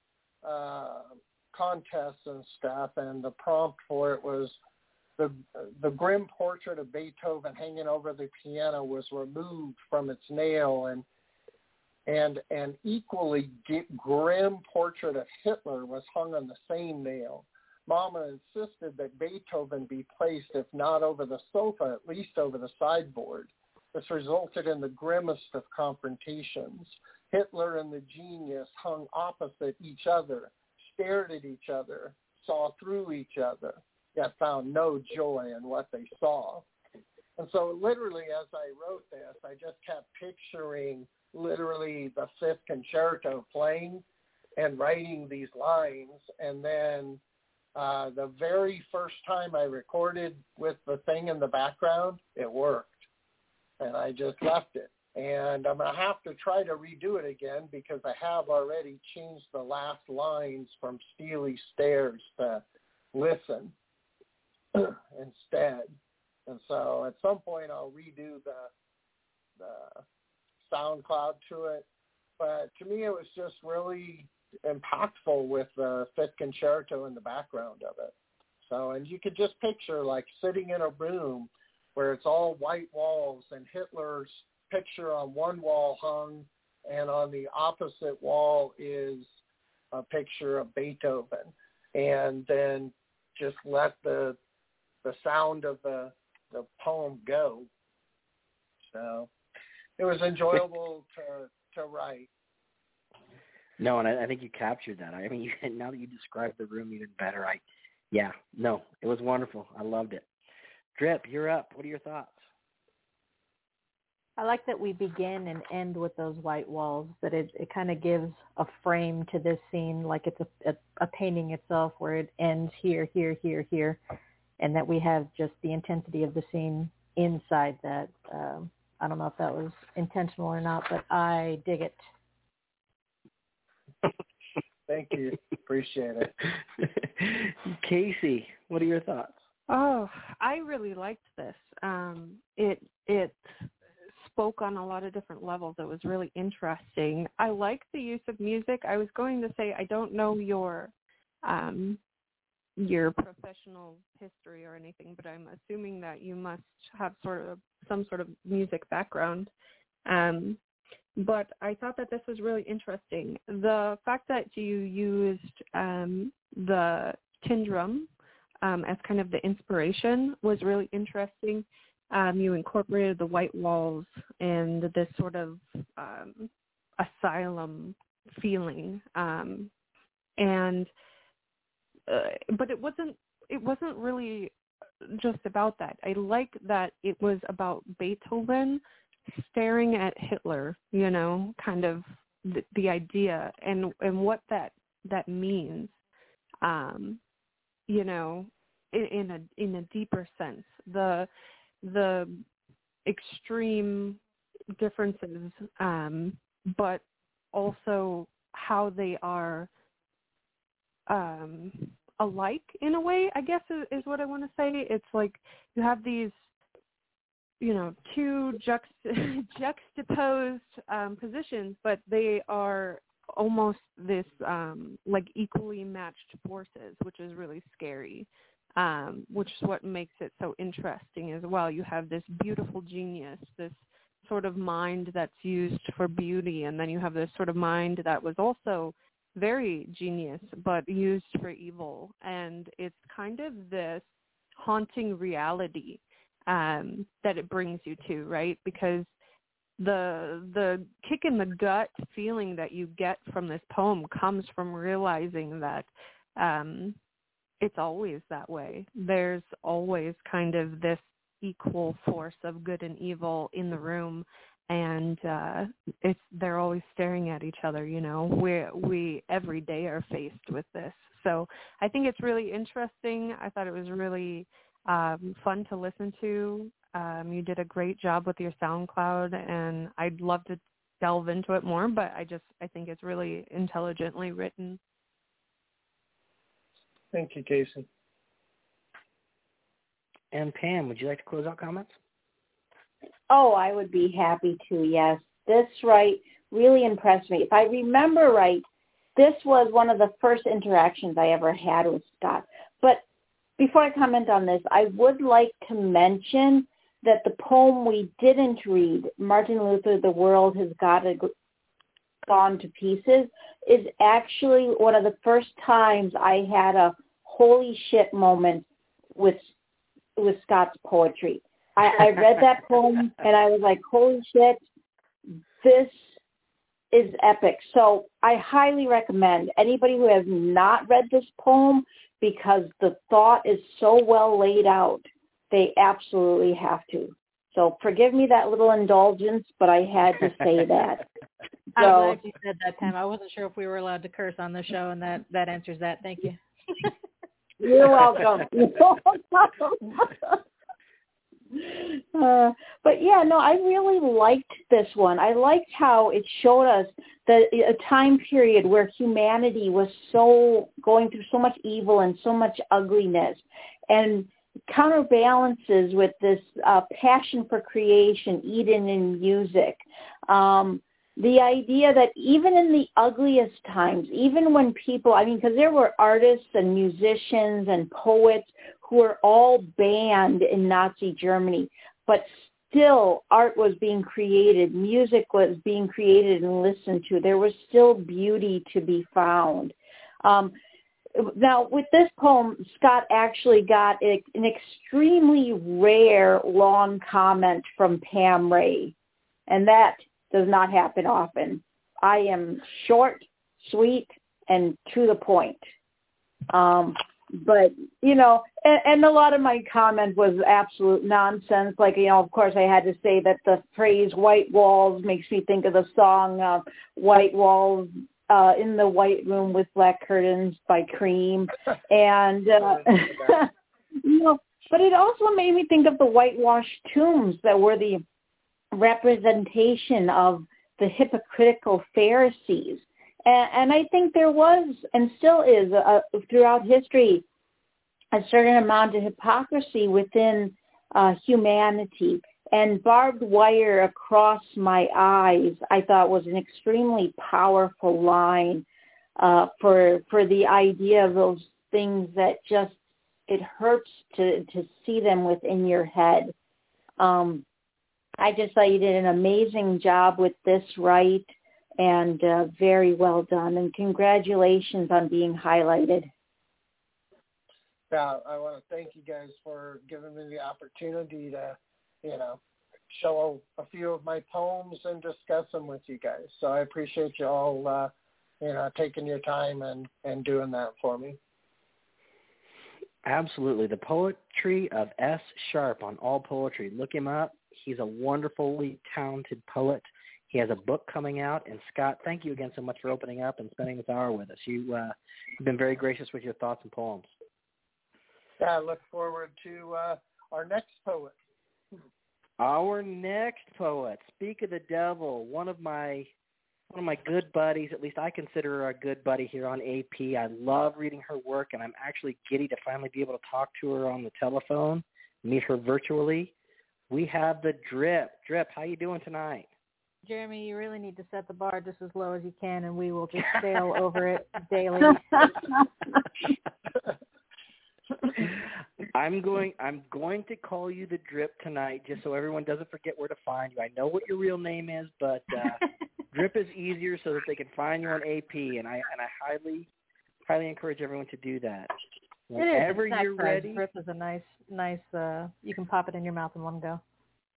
contests and stuff, and the prompt for it was the grim portrait of Beethoven hanging over the piano was removed from its nail, and an equally grim portrait of Hitler was hung on the same nail. Mama insisted that Beethoven be placed, if not over the sofa, at least over the sideboard. This resulted in the grimmest of confrontations. Hitler and the genius hung opposite each other, stared at each other, saw through each other, yet found no joy in what they saw. And so literally as I wrote this, I just kept picturing literally the Fifth Concerto playing and writing these lines. And then the very first time I recorded with the thing in the background, it worked. And I just left it. And I'm going to have to try to redo it again because I have already changed the last lines from steely stares to listen instead. And so at some point I'll redo the SoundCloud to it. But to me, it was just really impactful with the Fifth Concerto in the background of it. So, and you could just picture like sitting in a room where it's all white walls and Hitler's picture on one wall hung, and on the opposite wall is a picture of Beethoven. And then just let the sound of the poem go. So it was enjoyable to write. No, and I think you captured that. I mean, now that you described the room even better, it was wonderful. I loved it. Drip, you're up. What are your thoughts? I like that we begin and end with those white walls, that it kind of gives a frame to this scene, like it's a painting itself where it ends here, here, here, here, and that we have just the intensity of the scene inside that. I don't know if that was intentional or not, but I dig it. Thank you. Appreciate it. Casey, what are your thoughts? Oh, I really liked this. It spoke on a lot of different levels. It was really interesting. I like the use of music. I was going to say I don't know your professional history or anything, but I'm assuming that you must have some sort of music background. But I thought that this was really interesting. The fact that you used the tin drum as kind of the inspiration was really interesting. You incorporated the white walls and this sort of asylum feeling, but it wasn't really just about that. I like that it was about Beethoven staring at Hitler, kind of the idea and what that means, in a deeper sense. The extreme differences, but also how they are alike in a way, I guess is what I want to say. It's like you have these, two juxtaposed positions, but they are almost this like equally matched forces, which is really scary, which is what makes it so interesting as well. You have this beautiful genius, this sort of mind that's used for beauty, and then you have this sort of mind that was also very genius but used for evil, and it's kind of this haunting reality that it brings you to, right? Because the kick in the gut feeling that you get from this poem comes from realizing that it's always that way. There's always kind of this equal force of good and evil in the room, and they're always staring at each other. We every day are faced with this. So I think it's really interesting. I thought it was really fun to listen to. You did a great job with your SoundCloud, and I'd love to delve into it more, but I think it's really intelligently written. Thank you, Casey. And Pam, would you like to close out comments? Oh, I would be happy to, yes. This really impressed me. If I remember right, this was one of the first interactions I ever had with Scott. But before I comment on this, I would like to mention that the poem we didn't read, Martin Luther, The World Has Gone to Pieces, is actually one of the first times I had a holy shit moment with Scott's poetry. I read that poem and I was like, holy shit, this is epic. So I highly recommend anybody who has not read this poem, because the thought is so well laid out, they absolutely have to. So forgive me that little indulgence, but I had to say that. I'm glad you said that, Pam. I wasn't sure if we were allowed to curse on the show, and that answers that. Thank you. You're welcome. But yeah, no, I really liked this one. I liked how it showed us a time period where humanity was going through so much evil and so much ugliness. And counterbalances with this passion for creation, Eden in music. The idea that even in the ugliest times, even when people, because there were artists and musicians and poets who were all banned in Nazi Germany, but still art was being created, music was being created and listened to. There was still beauty to be found. Now, with this poem, Scott actually got an extremely rare long comment from Pam Ray, and that does not happen often. I am short, sweet, and to the point. But, and a lot of my comment was absolute nonsense. Like, of course I had to say that the phrase white walls makes me think of the song White Walls in the White Room with Black Curtains by Cream. And, but it also made me think of the whitewashed tombs that were the representation of the hypocritical Pharisees. And I think there was and still is throughout history a certain amount of hypocrisy within humanity. And barbed wire across my eyes, I thought, was an extremely powerful line for the idea of those things that just, it hurts to see them within your head. I just thought you did an amazing job with this right, and very well done. And congratulations on being highlighted. Yeah, I want to thank you guys for giving me the opportunity to, show a few of my poems and discuss them with you guys. So I appreciate you all, taking your time and doing that for me. Absolutely. The poetry of S. Sharp on All Poetry. Look him up. He's a wonderfully talented poet. He has a book coming out. And Scott, thank you again so much for opening up and spending this hour with us. You've been very gracious with your thoughts and poems. Yeah, I look forward to our next poet. Our next poet, Speak of the Devil, one of my good buddies, at least I consider her a good buddy here on AP. I love reading her work, and I'm actually giddy to finally be able to talk to her on the telephone, meet her virtually. We have the Drip. Drip, how you doing tonight? Jeremy, you really need to set the bar just as low as you can, and we will just sail over it daily. I'm going to call you the Drip tonight, just so everyone doesn't forget where to find you. I know what your real name is, but Drip is easier so that they can find you on AP, and I highly encourage everyone to do that. Whenever you're ready. Drip is a nice. You can pop it in your mouth in one go.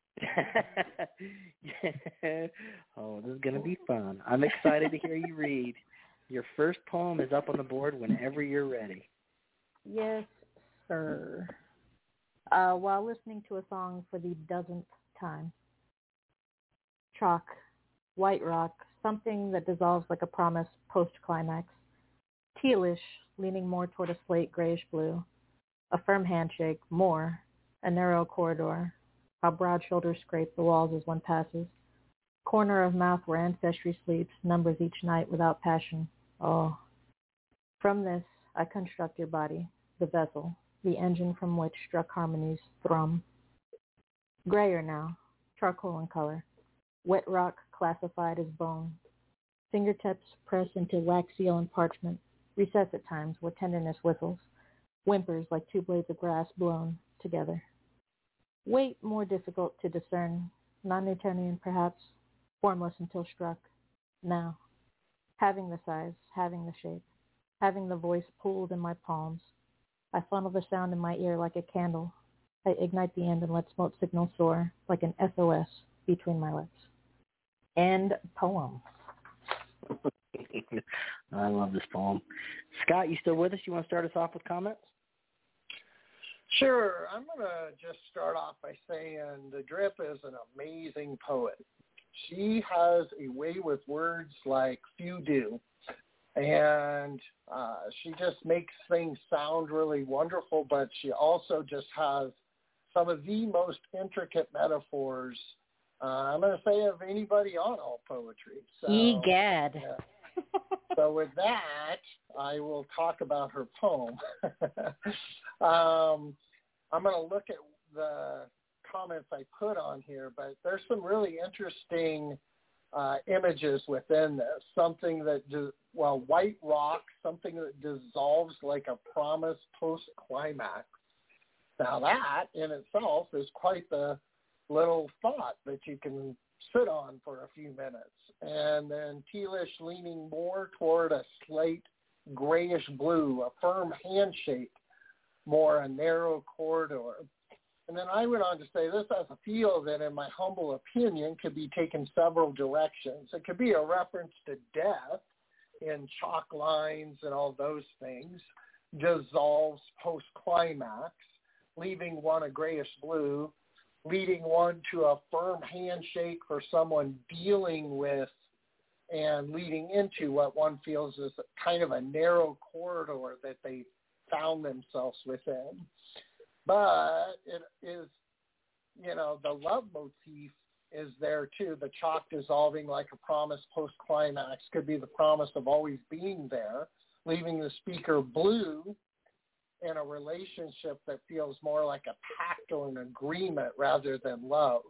Yeah. Oh, this is going to be fun. I'm excited to hear you read. Your first poem is up on the board whenever you're ready. Yes, sir. While listening to a song for the dozenth time. Chalk, white rock, something that dissolves like a promise post-climax. Tealish, leaning more toward a slate grayish blue. A firm handshake, more. A narrow corridor. How broad shoulders scrape the walls as one passes. Corner of mouth where ancestry sleeps, numbers each night without passion. Oh. From this, I construct your body, the vessel, the engine from which struck harmonies thrum. Grayer now, charcoal in color. Wet rock classified as bone. Fingertips press into wax seal and parchment. Recess at times where tenderness whistles. Whimpers like two blades of grass blown together. Weight more difficult to discern. Non-Newtonian perhaps. Formless until struck. Now. Having the size, having the shape. Having the voice pooled in my palms. I funnel the sound in my ear like a candle. I ignite the end and let smoke signal soar like an SOS between my lips. End poem. I love this poem. Scott, you still with us? You want to start us off with comments? Sure. I'm going to just start off by saying the Drip is an amazing poet. She has a way with words like few do. And she just makes things sound really wonderful, but she also just has some of the most intricate metaphors, I'm going to say, of anybody on All Poetry. So, Egad. Yeah. So with that, I will talk about her poem. I'm going to look at the comments I put on here, but there's some really interesting images within this. Something that, white rock, something that dissolves like a promise post-climax. Now that in itself is quite the little thought that you can sit on for a few minutes. And then tealish leaning more toward a slate grayish blue, a firm handshake, more a narrow corridor. And then I went on to say this has a feel that, in my humble opinion, could be taken several directions. It could be a reference to death in chalk lines and all those things, dissolves post-climax, leaving one a grayish blue, leading one to a firm handshake for someone dealing with and leading into what one feels is kind of a narrow corridor that they found themselves within. But it is, the love motif is there too. The chalk dissolving like a promise post-climax could be the promise of always being there, leaving the speaker blue in a relationship that feels more like a pact or an agreement rather than love.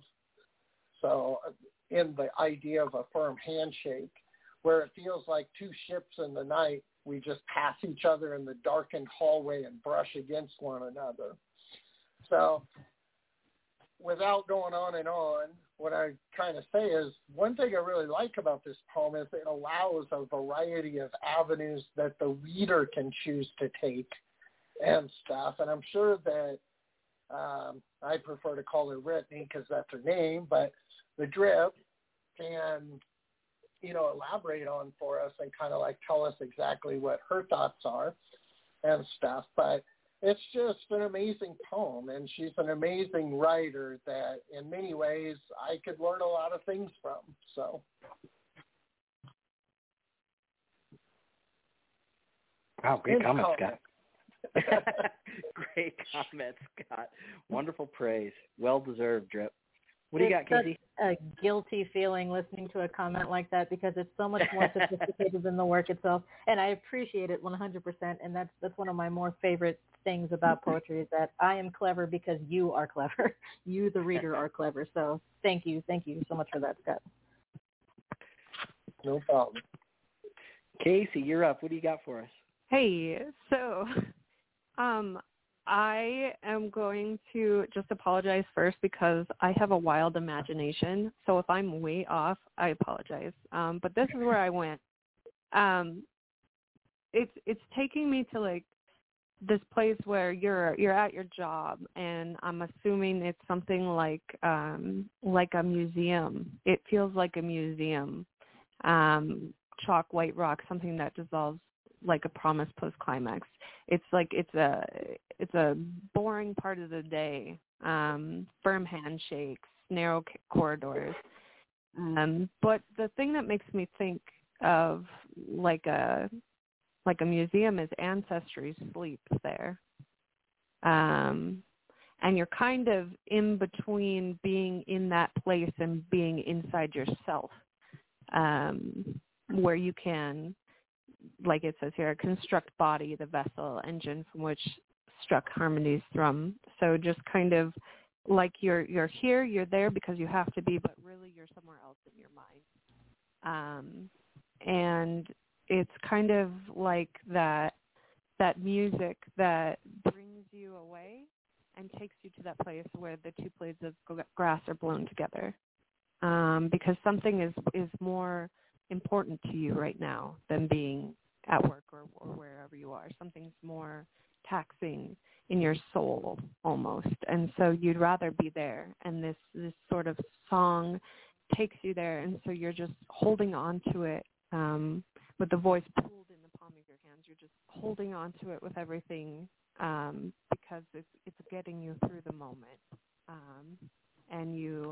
So in the idea of a firm handshake, where it feels like two ships in the night, we just pass each other in the darkened hallway and brush against one another. So without going on and on, what I'm trying to say is one thing I really like about this poem is it allows a variety of avenues that the reader can choose to take and stuff. And I'm sure that I prefer to call her Brittany because that's her name, but the Drip can, elaborate on for us and kind of like tell us exactly what her thoughts are and stuff. But it's just an amazing poem, and she's an amazing writer that in many ways I could learn a lot of things from. So. Wow, great comment, Scott. Great comment, Scott. Wonderful praise. Well-deserved, Drip. What do you got, Casey? A guilty feeling listening to a comment like that because it's so much more sophisticated than the work itself, and I appreciate it 100%. And that's one of my more favorite things about poetry is that I am clever because you are clever. You, the reader, are clever. So thank you so much for that, Scott. No problem. Casey, you're up. What do you got for us? Hey, so I am going to just apologize first because I have a wild imagination. So if I'm way off, I apologize. But this is where I went. It's taking me to like this place where you're at your job, and I'm assuming it's something like a museum. It feels like a museum. Chalk, white rock, something that dissolves like a promise post-climax. It's like it's a boring part of the day. Firm handshakes, narrow corridors. But the thing that makes me think of like a museum is ancestry sleeps there. And you're kind of in between being in that place and being inside yourself, where you can, like it says here, construct body, the vessel, engine from which struck harmony's thrum. So just kind of like you're here, you're there because you have to be, but really you're somewhere else in your mind. And it's kind of like that music that brings you away and takes you to that place where the two blades of grass are blown together. Because something is more important to you right now than being at work or wherever you are. Something's more taxing in your soul almost. And so you'd rather be there. And this sort of song takes you there. And so you're just holding on to it with the voice pulled in the palm of your hands. You're just holding on to it with everything because it's getting you through the moment. And you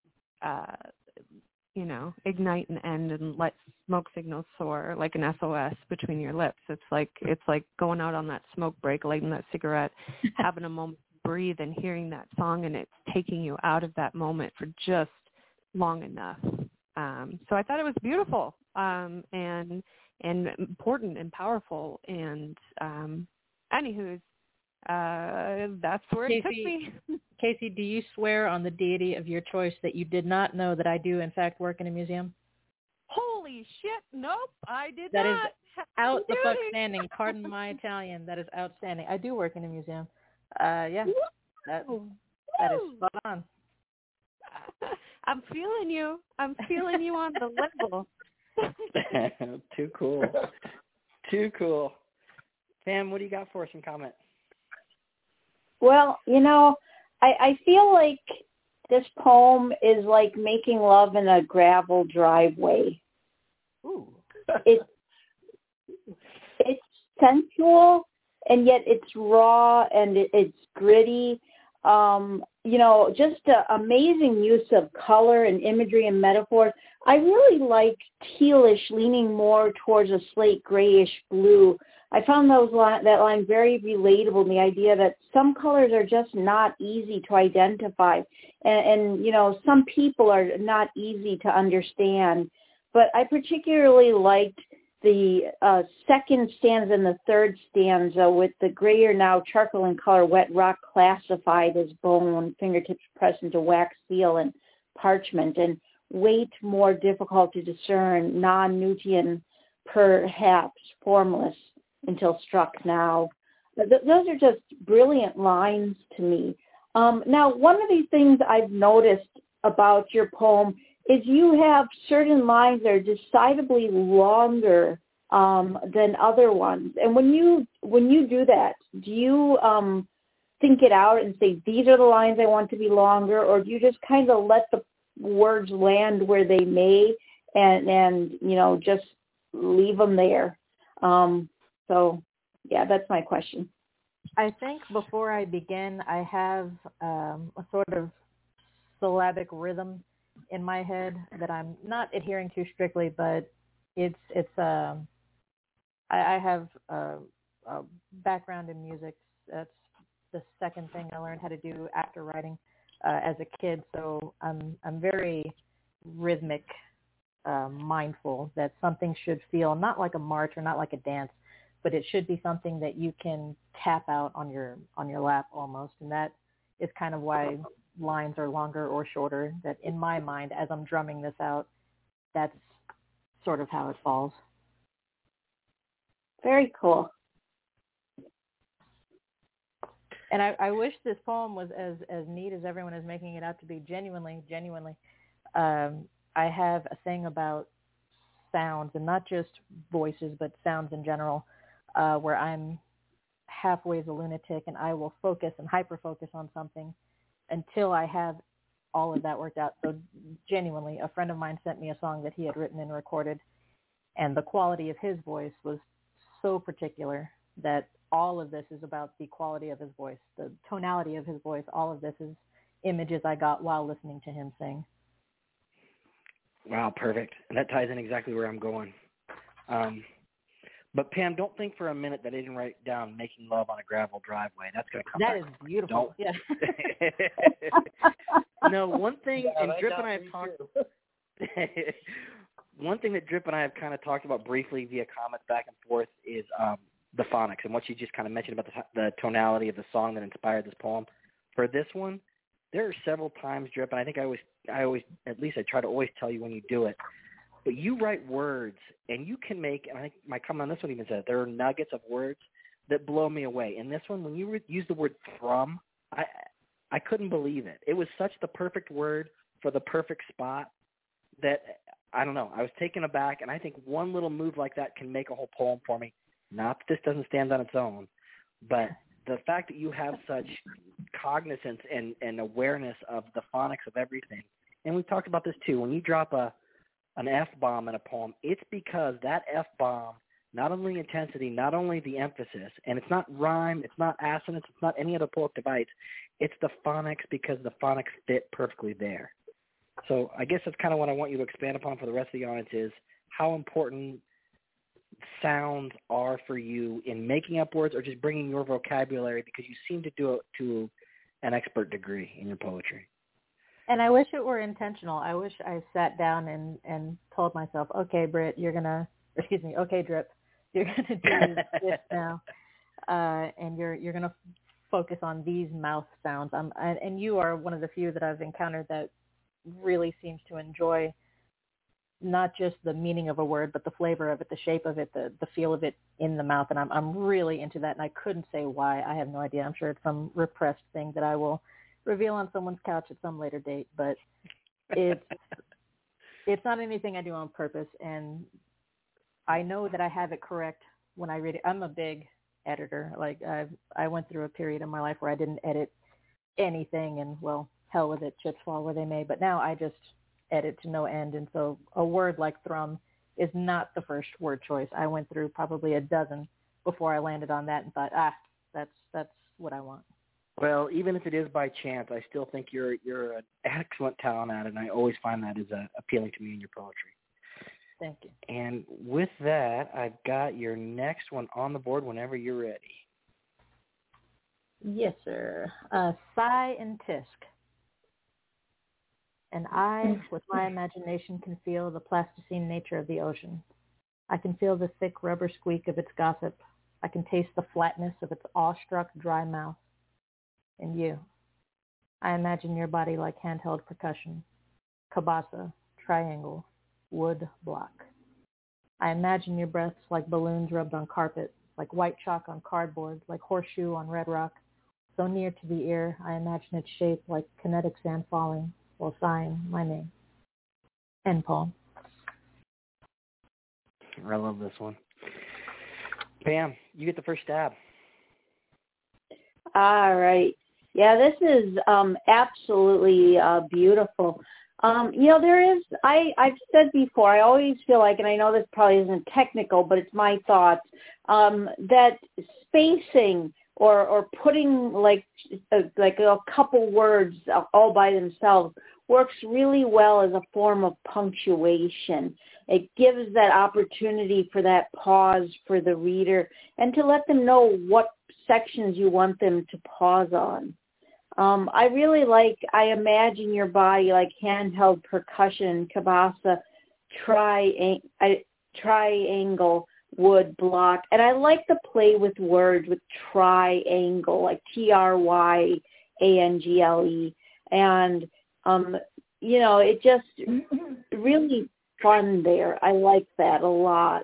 ignite and end and let smoke signals soar like an SOS between your lips. It's like going out on that smoke break, lighting that cigarette, having a moment to breathe and hearing that song, and it's taking you out of that moment for just long enough. So I thought it was beautiful and important and powerful. And anywho, that's where it took me. Casey, do you swear on the deity of your choice that you did not know that I do, in fact, work in a museum? Holy shit! Nope, I did not. That is out the fuck standing. Pardon my Italian. That is outstanding. I do work in a museum. Yeah, that is spot on. I'm feeling you. I'm feeling you on the level. Too cool. Too cool. Pam, what do you got for us in comment? Well, I feel like this poem is like making love in a gravel driveway. Ooh. It's sensual, and yet it's raw, and it's gritty. Just an amazing use of color and imagery and metaphors. I really like tealish, leaning more towards a slate grayish blue. I found that line very relatable, the idea that some colors are just not easy to identify. And some people are not easy to understand. But I particularly liked the second stanza and the third stanza with the grayer now charcoal in color wet rock classified as bone, fingertips pressed into wax seal and parchment, and weight more difficult to discern, non-Newtian, perhaps formless until struck now. Those are just brilliant lines to me. Now, one of these things I've noticed about your poem is you have certain lines that are decidedly longer than other ones. And when you do that, do you think it out and say, these are the lines I want to be longer, or do you just kind of let the words land where they may and just leave them there? So, yeah, that's my question. I think before I begin, I have a sort of syllabic rhythm in my head that I'm not adhering to strictly, but I have a background in music. That's the second thing I learned how to do after writing as a kid. So I'm very rhythmic, mindful that something should feel not like a march or not like a dance, but it should be something that you can tap out on your lap almost. And that is kind of why lines are longer or shorter, that in my mind, as I'm drumming this out, that's sort of how it falls. Very cool. And I wish this poem was as neat as everyone is making it out to be. Genuinely. I have a thing about sounds, and not just voices, but sounds in general, where I'm halfway a lunatic, and I will focus and hyper-focus on something until I have all of that worked out. So genuinely, a friend of mine sent me a song that he had written and recorded, and the quality of his voice was so particular that all of this is about the quality of his voice, the tonality of his voice. All of this is images I got while listening to him sing. Wow, perfect. And that ties in exactly where I'm going. But Pam, don't think for a minute that I didn't write down "Making Love on a Gravel Driveway." That's going to come. That is beautiful. Don't. Yeah. No, one thing, and Drip and I have talked. One thing that Drip and I have kind of talked about briefly via comments back and forth is the phonics, and what you just kind of mentioned about the tonality of the song that inspired this poem. For this one, there are several times, Drip, and I think I always, at least I try to always tell you when you do it, but you write words, and you can make, and I think my comment on this one even said, there are nuggets of words that blow me away. In this one, when you use the word thrum, I couldn't believe it. It was such the perfect word for the perfect spot that, I don't know, I was taken aback, and I think one little move like that can make a whole poem for me. Not that this doesn't stand on its own, but the fact that you have such cognizance and awareness of the phonics of everything, and we talked about this too, when you drop an F-bomb in a poem, it's because that F-bomb, not only intensity, not only the emphasis, and it's not rhyme, it's not assonance, it's not any other poetic device, it's the phonics because the phonics fit perfectly there. So I guess that's kind of what I want you to expand upon for the rest of the audience is how important sounds are for you in making up words or just bringing your vocabulary, because you seem to do it to an expert degree in your poetry. And I wish it were intentional. I wish I sat down and told myself, okay, Britt, okay, Drip, you're going to do this now. And you're going to focus on these mouth sounds. And you are one of the few that I've encountered that really seems to enjoy not just the meaning of a word, but the flavor of it, the shape of it, the feel of it in the mouth. And I'm really into that, and I couldn't say why. I have no idea. I'm sure it's some repressed thing that I will reveal on someone's couch at some later date, but it's not anything I do on purpose, and I know that I have it correct when I read it. I'm a big editor. Like I went through a period in my life where I didn't edit anything, and well, hell with it, chips fall where they may. But now I just edit to no end, and so a word like thrum is not the first word choice. I went through probably a dozen before I landed on that and thought, that's what I want. Well, even if it is by chance, I still think you're an excellent talent at it, and I always find that is appealing to me in your poetry. Thank you. And with that, I've got your next one on the board whenever you're ready. Yes, sir. Sigh and Tisk. And I, with my imagination, can feel the plasticine nature of the ocean. I can feel the thick rubber squeak of its gossip. I can taste the flatness of its awestruck dry mouth. And you, I imagine your body like handheld percussion, kabasa, triangle, wood block. I imagine your breaths like balloons rubbed on carpet, like white chalk on cardboard, like horseshoe on red rock. So near to the ear, I imagine its shape like kinetic sand falling while sighing my name. End poem. I love this one. Pam, you get the first stab. All right. Yeah, this is absolutely beautiful. There is, I've said before, I always feel like, and I know this probably isn't technical, but it's my thoughts, that spacing or putting like a couple words all by themselves works really well as a form of punctuation. It gives that opportunity for that pause for the reader and to let them know what sections you want them to pause on. I really I imagine your body like handheld percussion, kabasa, triangle, wood block. And I like the play with words with triangle, like Tryangle. And, it just really fun there. I like that a lot.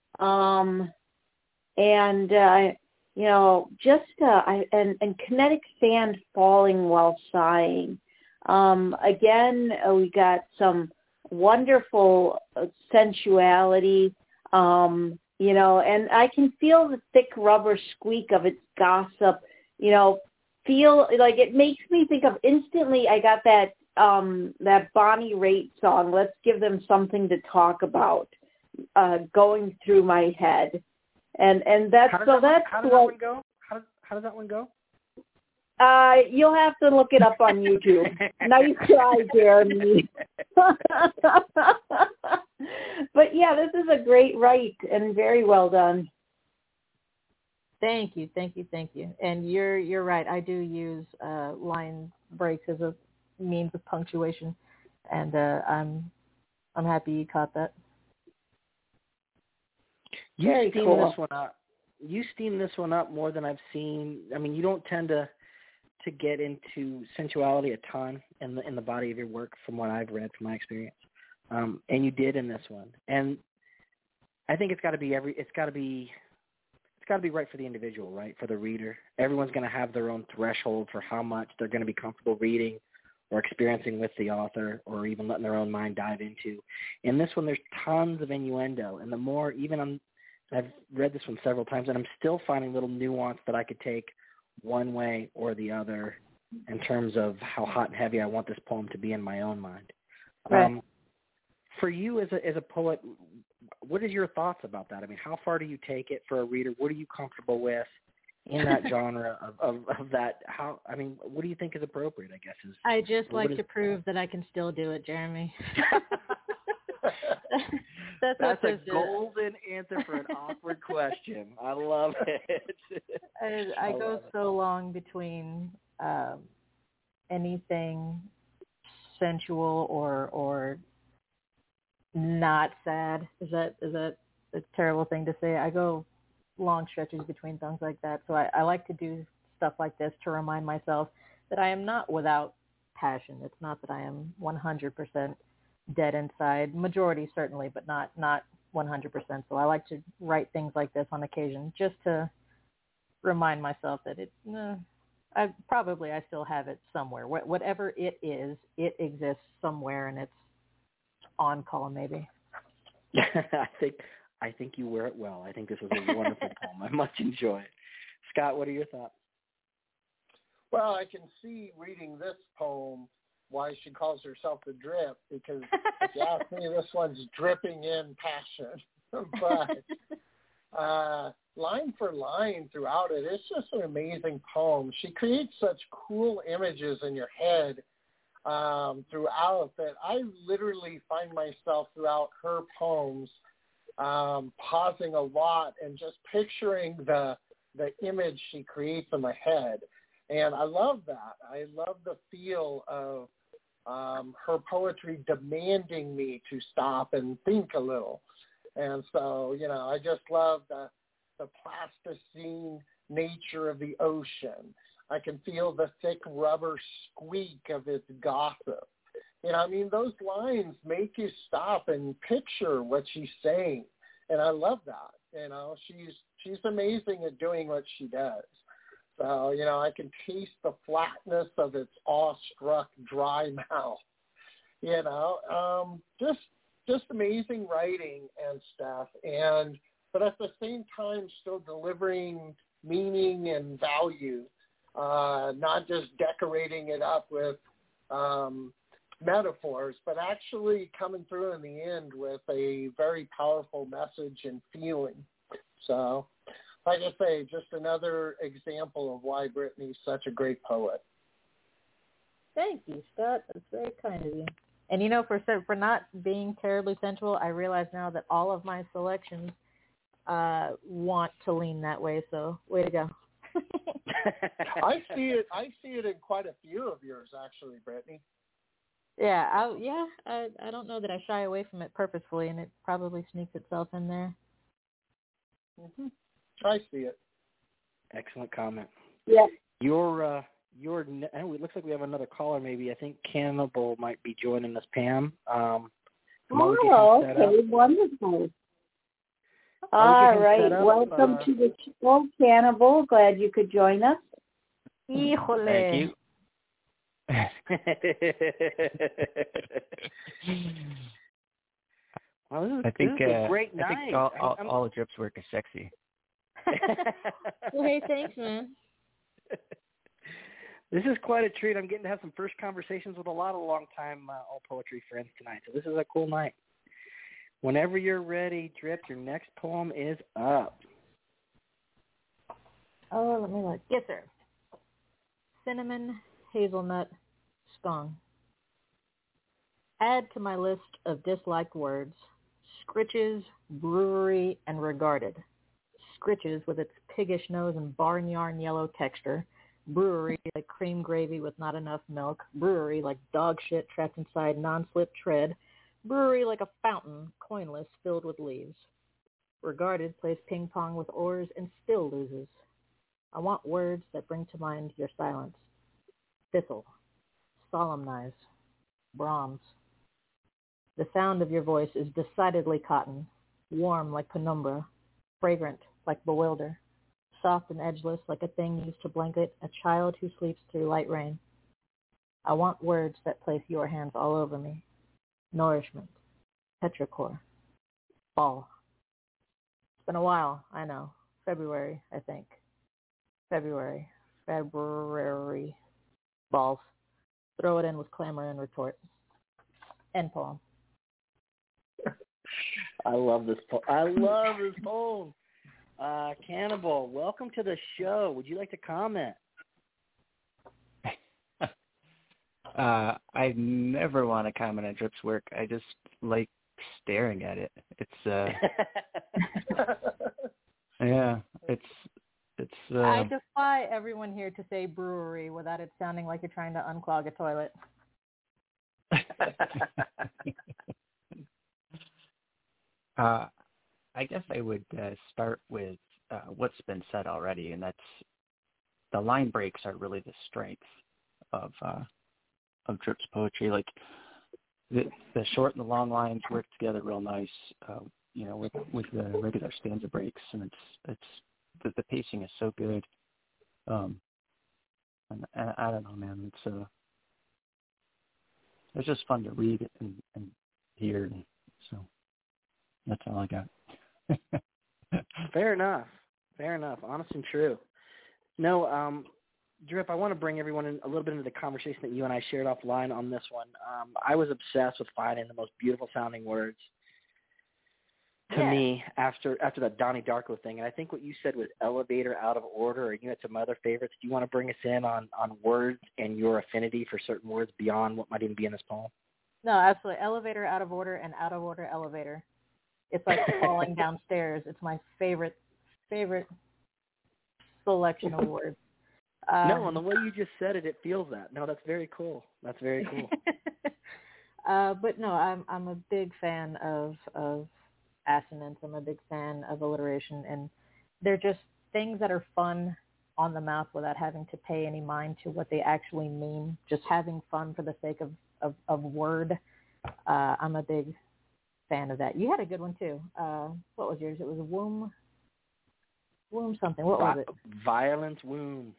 And kinetic sand falling while sighing. Again, we got some wonderful sensuality, and I can feel the thick rubber squeak of its gossip, feel like it makes me think of instantly. I got that Bonnie Raitt song, Let's Give Them Something to Talk About, going through my head. And that's how does that one go? How does that one go? You'll have to look it up on YouTube. Nice try, Jeremy. But yeah, this is a great write and very well done. Thank you. And you're right. I do use line breaks as a means of punctuation, and I'm happy you caught that. Very cool. You steam this one up more than I've seen. I mean, you don't tend to get into sensuality a ton in the body of your work, from what I've read, from my experience, and you did in this one. And I think it's got to be right for the individual, right, for the reader. Everyone's going to have their own threshold for how much they're going to be comfortable reading or experiencing with the author, or even letting their own mind dive into. In this one, there's tons of innuendo, and the more, I've read this one several times, and I'm still finding little nuance that I could take one way or the other in terms of how hot and heavy I want this poem to be in my own mind. Right. For you as a poet, what is your thoughts about that? I mean, how far do you take it for a reader? What are you comfortable with in that genre of that? What do you think is appropriate, I guess? I just like to prove that I can still do it, Jeremy. That's a golden answer for an awkward question. I love it. I go so long between anything sensual or not sad. Is that a terrible thing to say? I go long stretches between things like that. So I like to do stuff like this to remind myself that I am not without passion. It's not that I am 100% dead inside. Majority certainly, but not 100%. So I like to write things like this on occasion just to remind myself that I still have it somewhere. Whatever it is, it exists somewhere, and it's on call maybe. I think you wear it well. I think this was a wonderful poem. I much enjoy it. Scott, what are your thoughts? Well, I can see reading this poem why she calls herself the Drip, because if you ask me, this one's dripping in passion. But line for line throughout it, it's just an amazing poem. She creates such cool images in your head throughout that I literally find myself throughout her poems pausing a lot and just picturing the image she creates in my head. And I love that. I love the feel of her poetry demanding me to stop and think a little. And so, I just love the plasticine nature of the ocean. I can feel the thick rubber squeak of its gossip. Those lines make you stop and picture what she's saying. And I love that. She's amazing at doing what she does. So, I can taste the flatness of its awestruck, dry mouth. Just amazing writing and stuff. But at the same time, still delivering meaning and value, not just decorating it up with metaphors, but actually coming through in the end with a very powerful message and feeling. So, like I say, just another example of why Brittany's such a great poet. Thank you, Scott. That's very kind of you. And for not being terribly sensual, I realize now that all of my selections want to lean that way. So, way to go. I see it in quite a few of yours, actually, Brittany. Yeah, I don't know that I shy away from it purposefully, and it probably sneaks itself in there. Mm-hmm. I see it. Excellent comment. Yeah. It looks like we have another caller. Maybe I think Cannibal might be joining us. Pam. Okay, wonderful. All right, welcome to the show, Cannibal. Glad you could join us. Híjole. Thank you. Well, I think a great night. I think all Drip's work is sexy. Well, hey, thanks, man. This is quite a treat. I'm getting to have some first conversations with a lot of longtime All Poetry friends tonight. So this is a cool night. Whenever you're ready, Drip, your next poem is up. Oh, let me look. Yes, sir. Cinnamon Hazelnut Scone. Add to my list of disliked words, Scritches, brewery, and regarded. Scritches with its piggish nose and barnyard yellow texture. Brewery like cream gravy with not enough milk. Brewery like dog shit trapped inside non-slip tread. Brewery like a fountain, coinless, filled with leaves. Regarded plays ping pong with oars and still loses. I want words that bring to mind your silence. Thistle. Solemnize. Brahms. The sound of your voice is decidedly cotton, warm like penumbra, fragrant like bewilder, soft and edgeless like a thing used to blanket a child who sleeps through light rain. I want words that place your hands all over me. Nourishment. Petrichor. Fall. It's been a while, I know. February, I think. February. Balls. Throw it in with clamor and retort. End poem. I love this poem. Cannibal, welcome to the show. Would you like to comment? I never want to comment on Drip's work. I just like staring at it. It's yeah, it's I defy everyone here to say brewery without it sounding like you're trying to unclog a toilet. I guess I would start with what's been said already, and that's the line breaks are really the strength of Drip's poetry. Like the short and the long lines work together real nice, with the regular stanza breaks, and it's the pacing is so good. And I don't know, man. It's just fun to read and hear, and so that's all I got. Fair enough. Honest and true. No, Drip, I want to bring everyone in a little bit into the conversation that you and I shared offline on this one. I was obsessed with finding the most beautiful sounding words to me after that Donnie Darko thing. And I think what you said was elevator out of order, and you had some other favorites. Do you want to bring us in on words and your affinity for certain words beyond what might even be in this poem? No, absolutely. Elevator out of order and out of order elevator. It's like falling downstairs. It's my favorite selection of words. No, and the way you just said it feels that. No, that's very cool. But no, I'm a big fan of assonance. I'm a big fan of alliteration, and they're just things that are fun on the mouth without having to pay any mind to what they actually mean. Just having fun for the sake of word. I'm a big fan of that. You had a good one too. What was yours? It was womb something. What was it? Violent womb.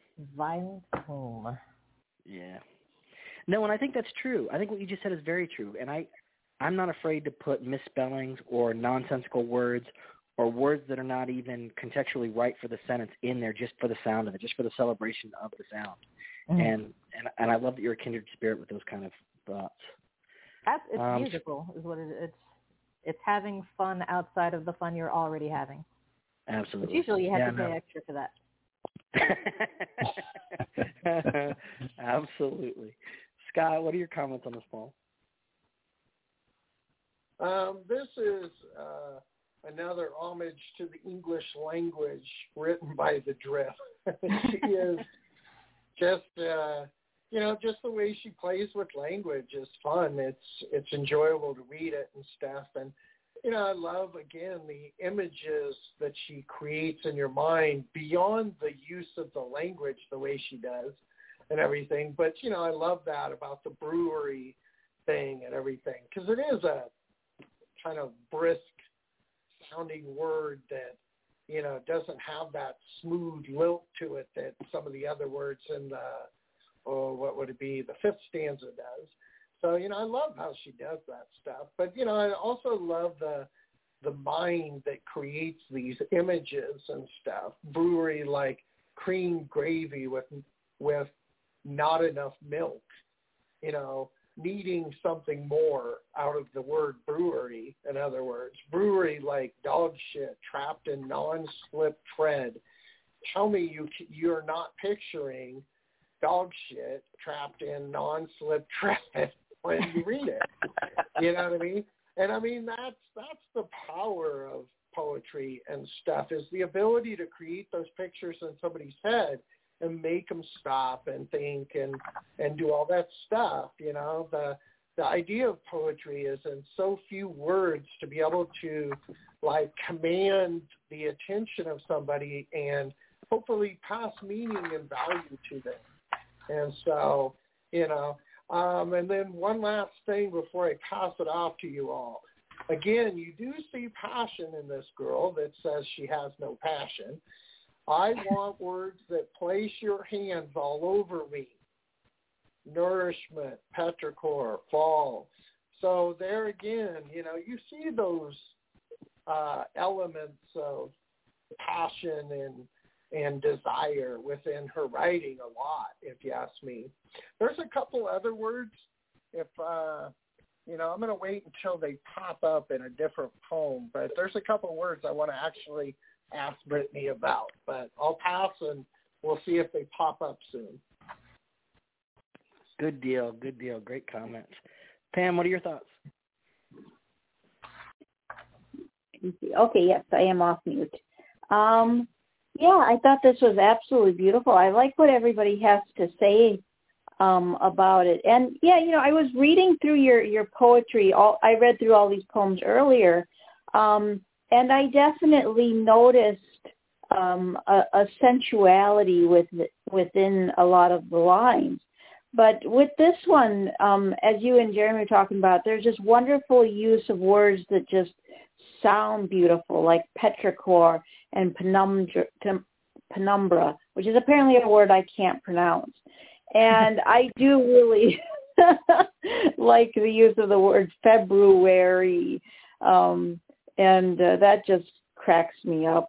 Yeah. No, and I think that's true. I think what you just said is very true. And I'm not afraid to put misspellings or nonsensical words or words that are not even contextually right for the sentence in there just for the sound of it, just for the celebration of the sound. Mm-hmm. And I love that you're a kindred spirit with those kind of thoughts. It's musical is what it is. It's having fun outside of the fun you're already having. Absolutely. But usually you have to pay extra for that. Absolutely. Scott, what are your comments on this poem? This is another homage to the English language written by the Drip. She is just, just the way she plays with language is fun. It's enjoyable to read it and stuff. And, I love, again, the images that she creates in your mind beyond the use of the language the way she does and everything. But, I love that about the brewery thing and everything, because it is a kind of brisk sounding word that, doesn't have that smooth lilt to it that some of the other words in the fifth stanza does. So, I love how she does that stuff. But, I also love the mind that creates these images and stuff. Brewery like cream gravy with not enough milk, needing something more out of the word brewery, in other words. Brewery like dog shit trapped in non-slip tread. Tell me you're not picturing dog shit trapped in non-slip tread when you read it. You know what I mean? And I mean, that's the power of poetry and stuff, is the ability to create those pictures in somebody's head and make them stop and think and do all that stuff. The idea of poetry is in so few words to be able to like command the attention of somebody and hopefully pass meaning and value to them. And so, and then one last thing before I pass it off to you all. Again, you do see passion in this girl that says she has no passion. I want words that place your hands all over me. Nourishment, petrichor, fall. So there again, you see those elements of passion and desire within her writing a lot, if you ask me. There's a couple other words. If, I'm going to wait until they pop up in a different poem, but there's a couple words I want to actually ask Brittany about. But I'll pass and we'll see if they pop up soon. Good deal. Great comments. Pam, what are your thoughts? Okay, yes, I am off mute. I thought this was absolutely beautiful. I like what everybody has to say about it. And I was reading through your poetry. I read through all these poems earlier, and I definitely noticed a sensuality within a lot of the lines. But with this one, as you and Jeremy were talking about, there's just wonderful use of words that just sound beautiful, like petrichor and penumbra, which is apparently a word I can't pronounce. And I do really like the use of the word February, and that just cracks me up.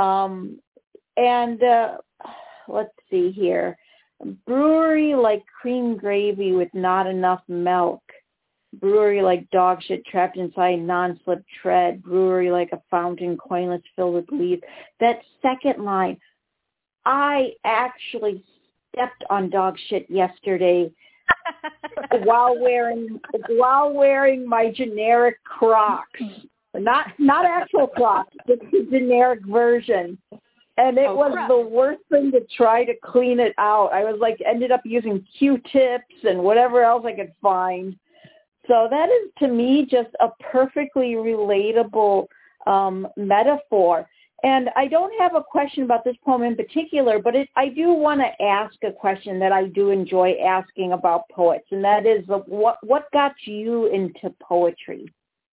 Let's see here. Brewery like cream gravy with not enough milk. Brewery like dog shit trapped inside non-slip tread. Brewery like a fountain coinless filled with leaves. That second line, I actually stepped on dog shit yesterday while wearing my generic Crocs. Not actual Crocs, just the generic version. And it was the worst thing to try to clean it out. I was like, ended up using Q-tips and whatever else I could find. So that is, to me, just a perfectly relatable metaphor. And I don't have a question about this poem in particular, but I do want to ask a question that I do enjoy asking about poets, and that is, what got you into poetry?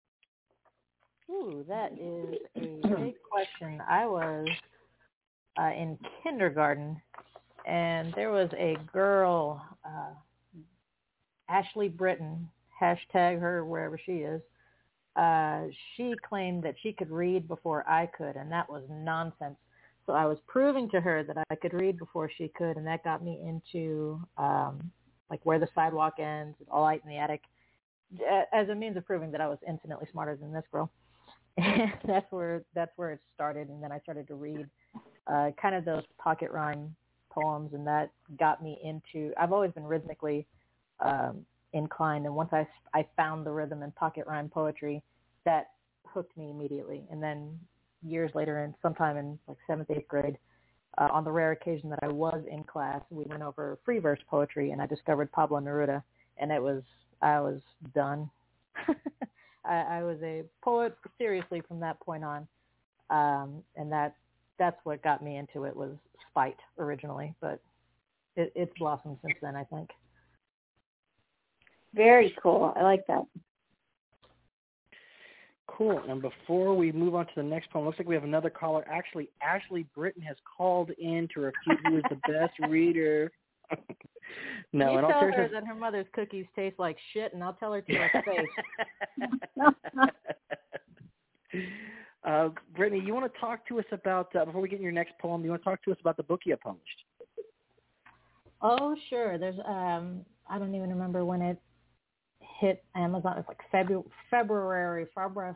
Ooh, that is a big question. I was in kindergarten, and there was a girl, Ashley Britton, hashtag her wherever she is. She claimed that she could read before I could, and that was nonsense. So I was proving to her that I could read before she could, and that got me into like Where the Sidewalk Ends, All Light in the Attic, as a means of proving that I was infinitely smarter than this girl. And that's where it started, and then I started to read kind of those pocket rhyme poems, and that got me into. I've always been rhythmically inclined, and once I found the rhythm in pocket rhyme poetry, that hooked me immediately. And then years later, and sometime in like 7th, 8th grade, on the rare occasion that I was in class, we went over free verse poetry, and I discovered Pablo Neruda, and I was done. I was a poet seriously from that point on, and that's what got me into it, was spite originally, but it's blossomed since then, I think. Very cool. I like that. Cool. And before we move on to the next poem, looks like we have another caller. Actually, Ashley Britton has called in to refute who is the best reader. No, you and tell her that her mother's cookies taste like shit, and I'll tell her to her face. Brittany, you want to talk to us about, before we get in your next poem, you want to talk to us about the book you published? Oh, sure. There's, I don't even remember when it hit Amazon. It's like February.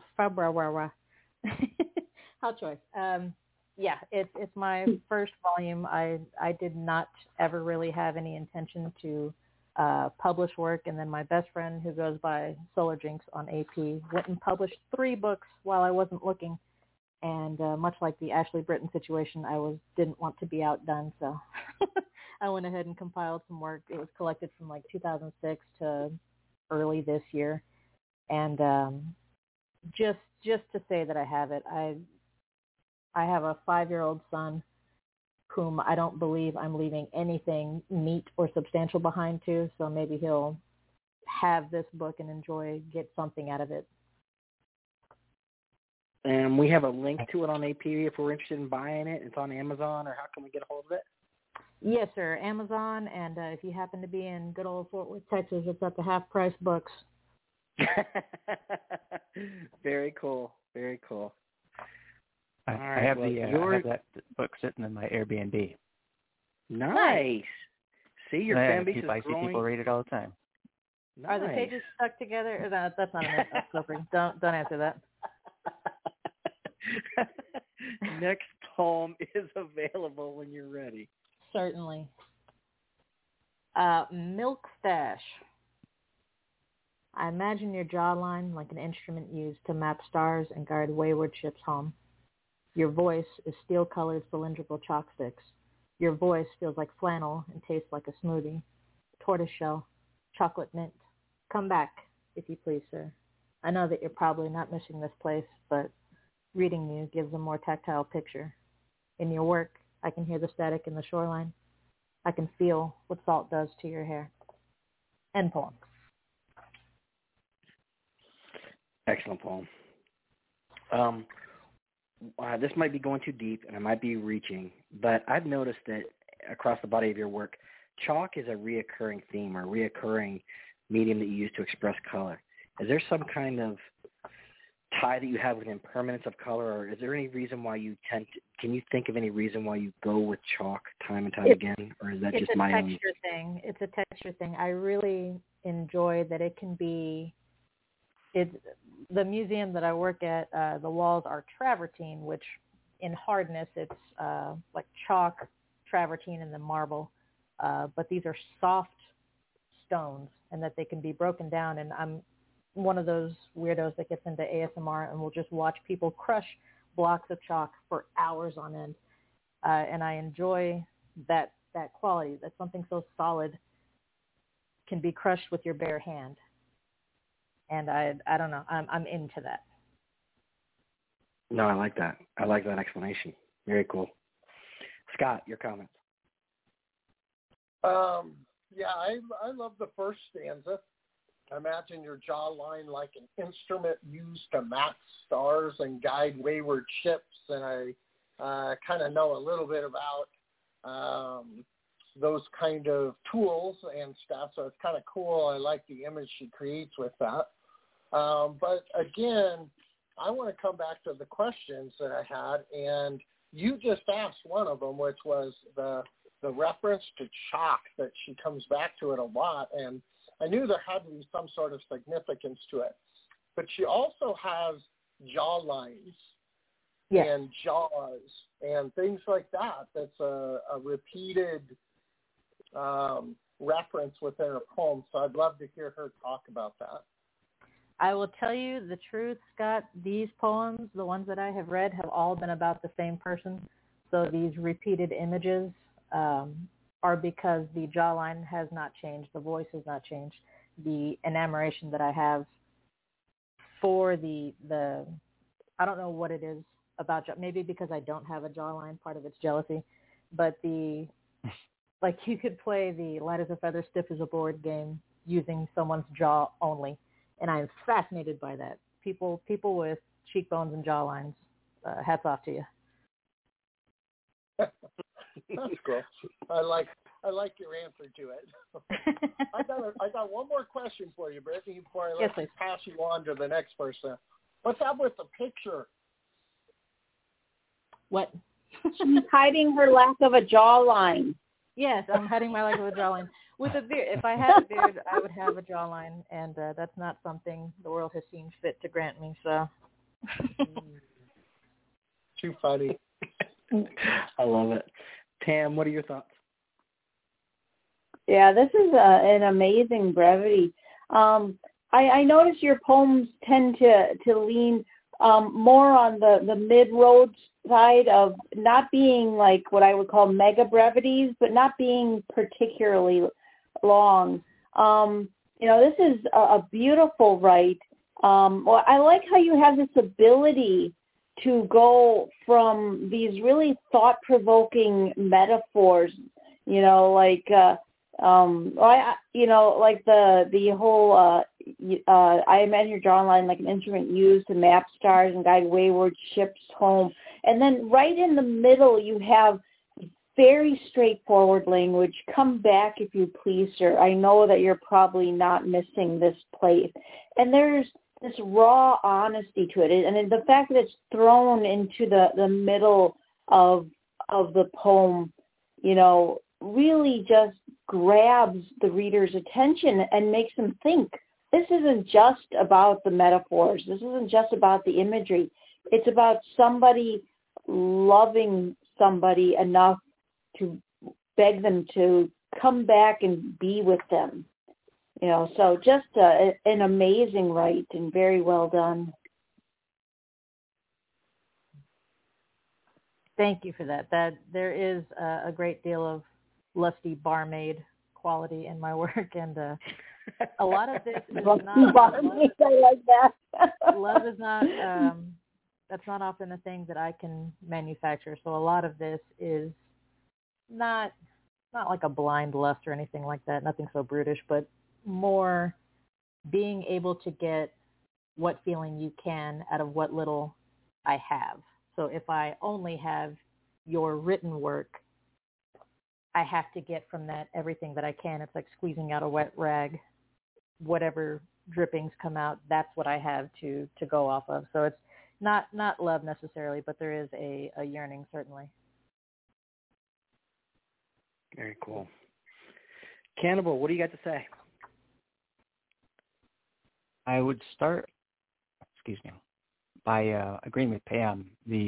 How choice. Yeah, it's my first volume. I did not ever really have any intention to publish work, and then my best friend, who goes by Solar Jinx on AP, went and published 3 books while I wasn't looking. And much like the Ashley Britton situation, I didn't want to be outdone, so I went ahead and compiled some work. It was collected from like 2006 to early this year, and just to say that I have it, I have a 5-year-old son whom I don't believe I'm leaving anything neat or substantial behind to, so maybe he'll have this book and get something out of it. And we have a link to it on AP if we're interested in buying it. It's on Amazon, or how can we get a hold of it? Yes, sir. Amazon, and if you happen to be in good old Fort Worth, Texas, it's at the Half Price Books. Very cool. Very cool. I have that book sitting in my Airbnb. Nice. See, your fan base is growing. I see people read it all the time. Nice. Are the pages stuck together? That's not an answer. Don't answer that. Next poem is available when you're ready. Certainly. Milk Stash. I imagine your jawline like an instrument used to map stars and guide wayward ships home. Your voice is steel-colored cylindrical chopsticks. Your voice feels like flannel and tastes like a smoothie. Tortoiseshell, chocolate mint. Come back, if you please, sir. I know that you're probably not missing this place, but reading you gives a more tactile picture. in your work. I can hear the static in the shoreline. I can feel what salt does to your hair. End poem. Excellent poem. This might be going too deep, and I might be reaching, but I've noticed that across the body of your work, chalk is a reoccurring theme or reoccurring medium that you use to express color. Is there some kind of tie that you have with impermanence of color, or is there any reason why you can you think of any reason why you go with chalk time and time again, or is that just my own? It's a texture thing. I really enjoy that it can be, the museum that I work at, the walls are travertine, which in hardness it's like chalk, travertine, and then marble. But these are soft stones, and that they can be broken down. And I'm one of those weirdos that gets into ASMR and will just watch people crush blocks of chalk for hours on end. And I enjoy that quality, that something so solid can be crushed with your bare hand. And I don't know, I'm into that. No, I like that. I like that explanation. Very cool. Scott, your comments. Yeah, I love the first stanza. Imagine your jawline like an instrument used to map stars and guide wayward ships. And I kind of know a little bit about those kind of tools and stuff. So it's kind of cool. I like the image she creates with that. But again, I want to come back to the questions that I had. And you just asked one of them, which was the reference to chalk, that she comes back to it a lot. And I knew there had to be some sort of significance to it. But she also has jaw lines and jaws and things like that. That's a repeated reference within her poem. So I'd love to hear her talk about that. I will tell you the truth, Scott. These poems, the ones that I have read, have all been about the same person. So these repeated images are because the jawline has not changed, the voice has not changed. The enamoration that I have for the I don't know what it is about, maybe because I don't have a jawline, part of it's jealousy, but like you could play the light as a feather, stiff as a board game using someone's jaw only, and I'm fascinated by that. People with cheekbones and jawlines, hats off to you. That's cool. I like your answer to it. I got one more question for you, Brittany, before I pass you on to the next person. What's up with the picture? What? She's hiding her lack of a jawline. Yes, I'm hiding my lack of a jawline. With a beard, if I had a beard, I would have a jawline, and that's not something the world has seen fit to grant me. So. Too funny. I love it. Tam, what are your thoughts? Yeah, this is an amazing brevity. I notice your poems tend to lean more on the mid-road side of not being like what I would call mega brevities, but not being particularly long. This is a beautiful write. Well, I like how you have this ability to go from these really thought-provoking metaphors, like the whole I imagine your jawline like an instrument used to map stars and guide wayward ships home. And then right in the middle, you have very straightforward language. Come back if you please, sir. I know that you're probably not missing this place. And there's this raw honesty to it. And the fact that it's thrown into the middle of the poem, really just grabs the reader's attention and makes them think. This isn't just about the metaphors. This isn't just about the imagery. It's about somebody loving somebody enough to beg them to come back and be with them. So just an amazing write and very well done. Thank you for that. That there is a great deal of lusty barmaid quality in my work, and a lot of this is not barmaid. I like that. Love is not That's not often a thing that I can manufacture. So a lot of this is not like a blind lust or anything like that, nothing so brutish, but more being able to get what feeling you can out of what little I have. So if I only have your written work, I have to get from that everything that I can. It's like squeezing out a wet rag. Whatever drippings come out, that's what I have to go off of. So it's not love necessarily, but there is a yearning, certainly. Very cool. Cannibal, what do you got to say? I would start, by agreeing with Pam.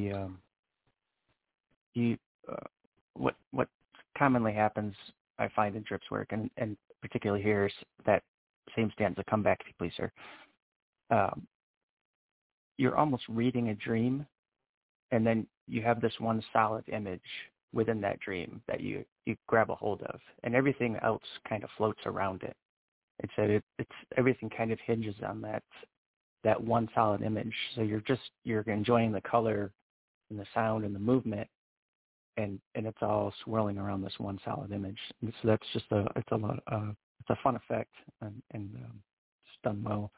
What commonly happens, I find, in Drip's work, and particularly here, is that same stanza, "Come back if you please, sir." You're almost reading a dream, and then you have this one solid image within that dream that you grab a hold of, and everything else kind of floats around it. It's everything kind of hinges on that one solid image. So you're enjoying the color and the sound and the movement, and it's all swirling around this one solid image. And so that's just it's a fun effect, and it's done well.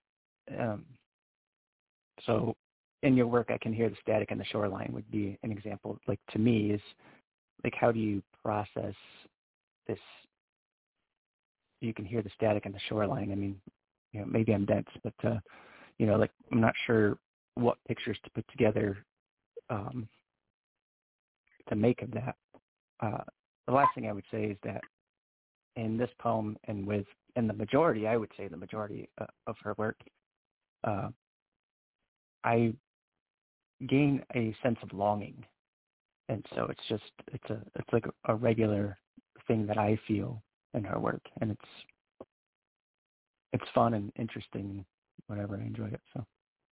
So in your work, I can hear the static in the shoreline would be an example. Like, to me, is like, how do you process this? You can hear the static in the shoreline. I mean, maybe I'm dense, but like, I'm not sure what pictures to put together to make of that. The last thing I would say is that in this poem, and the majority, I would say the majority of her work, I gain a sense of longing, and so it's like a regular thing that I feel in her work, and it's fun and interesting, whatever. I enjoy it. So.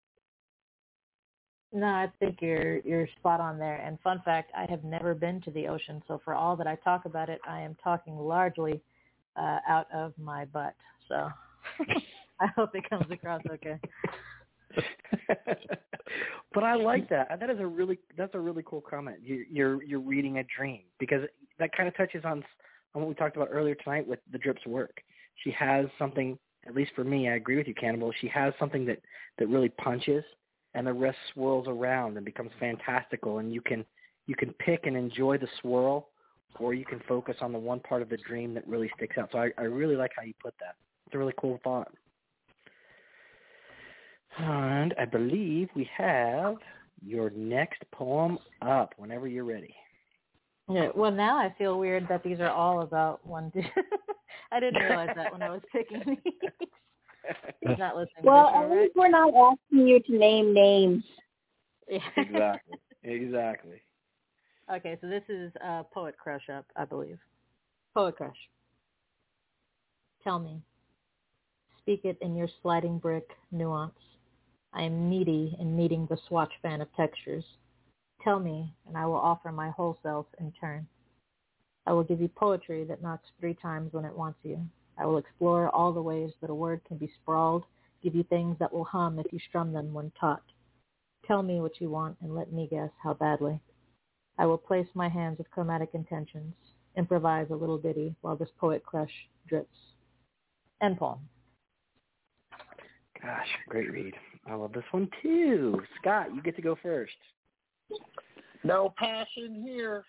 No, I think you're spot on there. And fun fact, I have never been to the ocean, so for all that I talk about it, I am talking largely out of my butt. So I hope it comes across okay. But I like that. That's a really cool comment. You're reading a dream, because that kind of touches on what we talked about earlier tonight with the Drip's work. She has something, at least for me, I agree with you, Cannibal. She has something that really punches, and the rest swirls around and becomes fantastical. And you can pick and enjoy the swirl, or you can focus on the one part of the dream that really sticks out. So I really like how you put that. It's a really cool thought. And I believe we have your next poem up whenever you're ready. Yeah, well, now I feel weird that these are all about one dude. I didn't realize that when I was picking these. He's not listening. Well, to at least we're not asking you to name names. Yeah. Exactly. Okay, so this is Poet Crush up, I believe. Poet Crush. Tell me. Speak it in your sliding brick nuance. I am needy in needing the swatch fan of textures. Tell me, and I will offer my whole self in turn. I will give you poetry that knocks 3 times when it wants you. I will explore all the ways that a word can be sprawled, give you things that will hum if you strum them when taught. Tell me what you want and let me guess how badly. I will place my hands with chromatic intentions, improvise a little ditty while this poet crush drips. End poem. Gosh, great read. I love this one too. Scott, you get to go first. No passion here.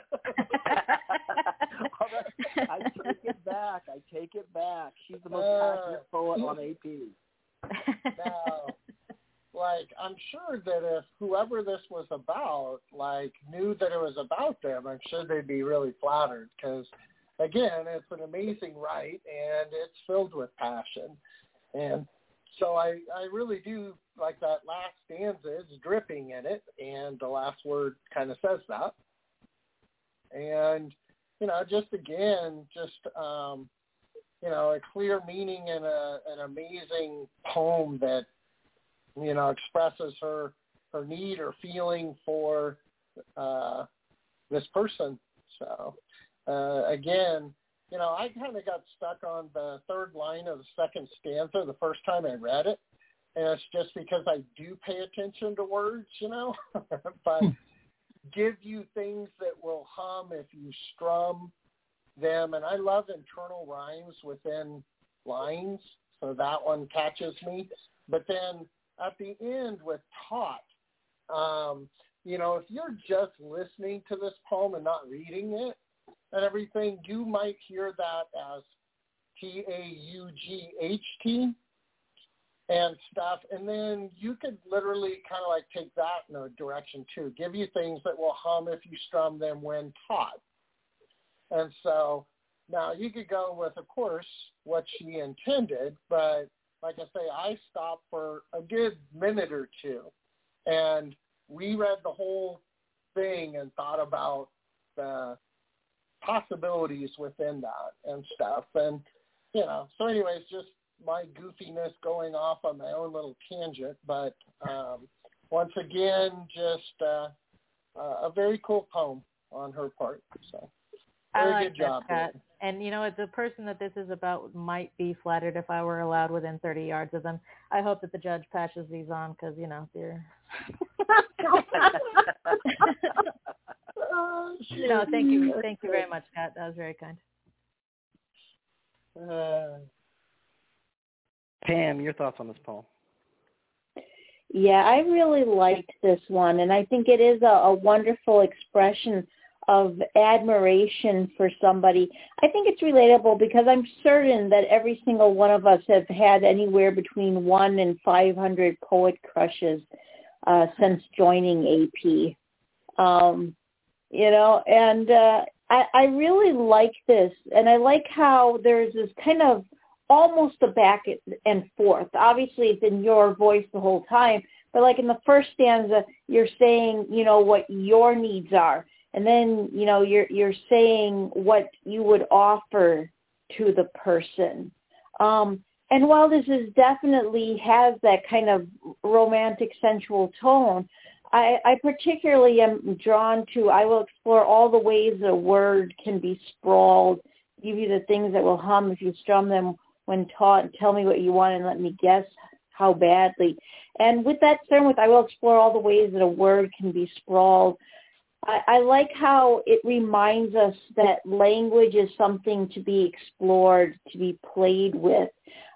I take it back. She's the most passionate poet on AP. No. Like, I'm sure that if whoever this was about, knew that it was about them, I'm sure they'd be really flattered, because, again, it's an amazing write, and it's filled with passion. And so I really do like that last stanza. It's dripping in it, and the last word kind of says that. And, a clear meaning and an amazing poem that, expresses her need or feeling for this person. So, again, I kind of got stuck on the third line of the second stanza the first time I read it. and it's just because I do pay attention to words, but give you things that will hum if you strum them. And I love internal rhymes within lines, so that one catches me. But then at the end with taught, if you're just listening to this poem and not reading it and everything, you might hear that as T-A-U-G-H-T and stuff. And then you could literally kind of like take that in a direction too. Give you things that will hum if you strum them when taught. And so now you could go with, of course, what she intended, but like I say, I stopped for a good minute or two and reread the whole thing and thought about the possibilities within that and stuff. And, so anyways, just my goofiness going off on my own little tangent. But once again, just a very cool poem on her part. So very good job, Scott. And, the person that this is about might be flattered if I were allowed within 30 yards of them. I hope that the judge passes these on because, they're... No, thank you very much, Scott. That was very kind. Pam, your thoughts on this poem? Yeah, I really liked this one, and I think it is a wonderful expression of admiration for somebody. I think it's relatable because I'm certain that every single one of us have had anywhere between 1 and 500 poet crushes since joining AP. I really like this, and I like how there's this kind of almost a back and forth. Obviously, it's in your voice the whole time, but like in the first stanza, you're saying, what your needs are. And then, you're saying what you would offer to the person. And while this is definitely has that kind of romantic, sensual tone, I particularly am drawn to, I will explore all the ways a word can be sprawled, give you the things that will hum if you strum them when taught, tell me what you want and let me guess how badly. And with that term, I will explore all the ways that a word can be sprawled. I like how it reminds us that language is something to be explored, to be played with.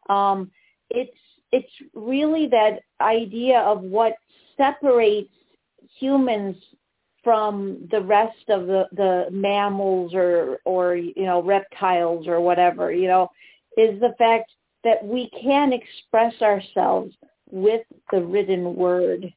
It's really that idea of what separates humans from the rest of the mammals or reptiles or whatever, is the fact that we can express ourselves with the written word.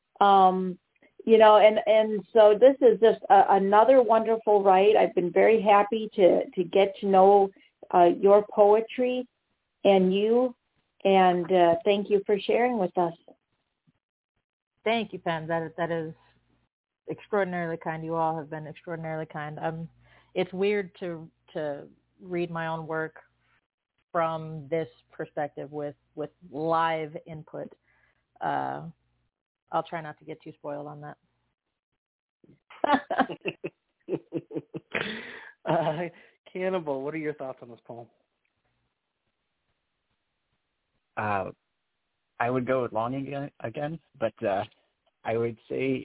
And so this is just another wonderful write. I've been very happy to get to know your poetry and you, and thank you for sharing with us. Thank you, Pam. That is extraordinarily kind. You all have been extraordinarily kind. It's weird to read my own work from this perspective with live input. I'll try not to get too spoiled on that. Cannibal, what are your thoughts on this poem? I would go with Longing again, but I would say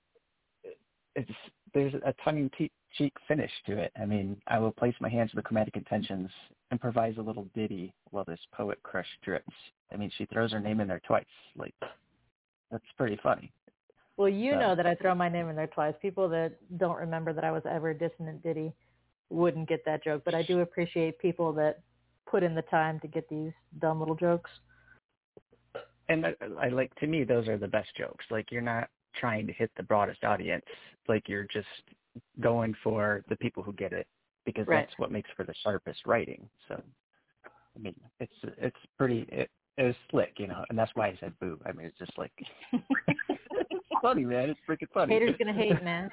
there's a tongue-in-cheek finish to it. I mean, I will place my hands to the chromatic intentions, improvise a little ditty while this poet crush drips. I mean, she throws her name in there twice. Like, that's pretty funny. Well, know that I throw my name in there twice. People that don't remember that I was ever a dissonant ditty wouldn't get that joke, but I do appreciate people that put in the time to get these dumb little jokes. And I like, to me, those are the best jokes. Like, you're not trying to hit the broadest audience. Like, you're just going for the people who get it, because right. That's what makes for the sharpest writing. So, I mean, it's pretty, it was slick, and that's why I said boo. I mean, it's just like, it's funny, man. It's freaking funny. Haters gonna hate, man.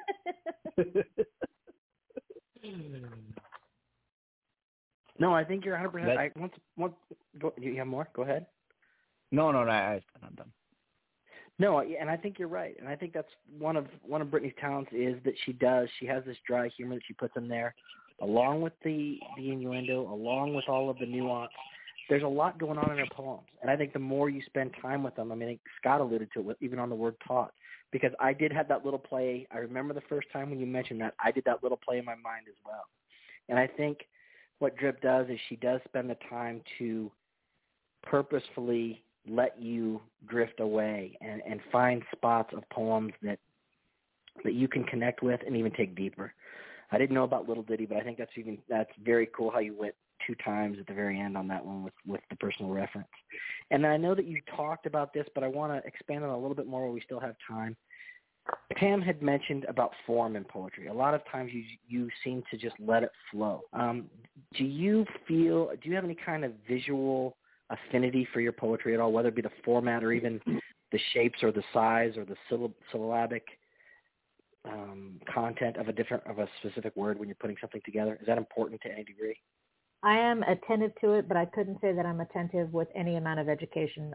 No, I think you're 100%. You have more? Go ahead. No, I'm done. No, and I think you're right, and I think that's one of Brittany's talents is that she has this dry humor that she puts in there, along with the innuendo, along with all of the nuance. there's a lot going on in her poems. And I think the more you spend time with them, I mean, I think Scott alluded to it, even on the word taught, because I did have that little play. I remember the first time when you mentioned that, I did that little play in my mind as well. And I think what Drip does is she does spend the time to purposefully let you drift away and find spots of poems that you can connect with and even take deeper. I didn't know about Little Ditty, but I think that's very cool how you went 2 times at the very end on that one with the personal reference. And then I know that you talked about this, but I want to expand on it a little bit more while we still have time. Pam had mentioned about form in poetry. A lot of times you seem to just let it flow. Do you have any kind of visual affinity for your poetry at all, whether it be the format or even the shapes or the size or the syllabic content of a specific word when you're putting something together? Is that important to any degree? I am attentive to it, but I couldn't say that I'm attentive with any amount of education.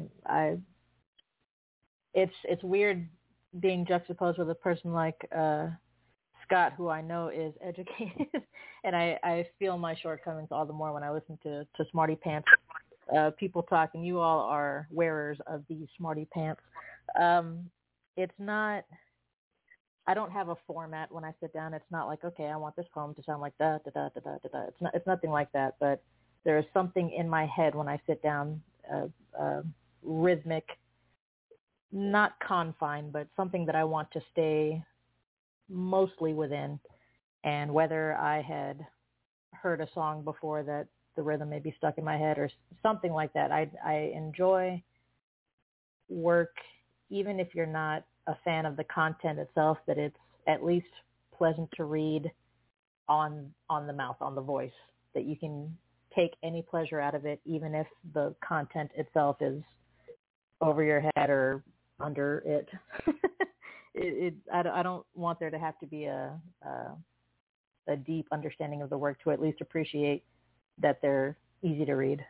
It's weird being juxtaposed with a person like Scott, who I know is educated, and I feel my shortcomings all the more when I listen to Smarty Pants people talk, and you all are wearers of these Smarty Pants. It's not. I don't have a format when I sit down. It's not like, okay, I want this poem to sound like da da da da da da da. It's nothing like that. But there is something in my head when I sit down, rhythmic, not confined, but something that I want to stay mostly within. And whether I had heard a song before that the rhythm may be stuck in my head or something like that, I enjoy work, even if you're not a fan of the content itself, that it's at least pleasant to read on the mouth, on the voice, that you can take any pleasure out of it, even if the content itself is over your head or under it. I don't want there to have to be a deep understanding of the work to at least appreciate that they're easy to read.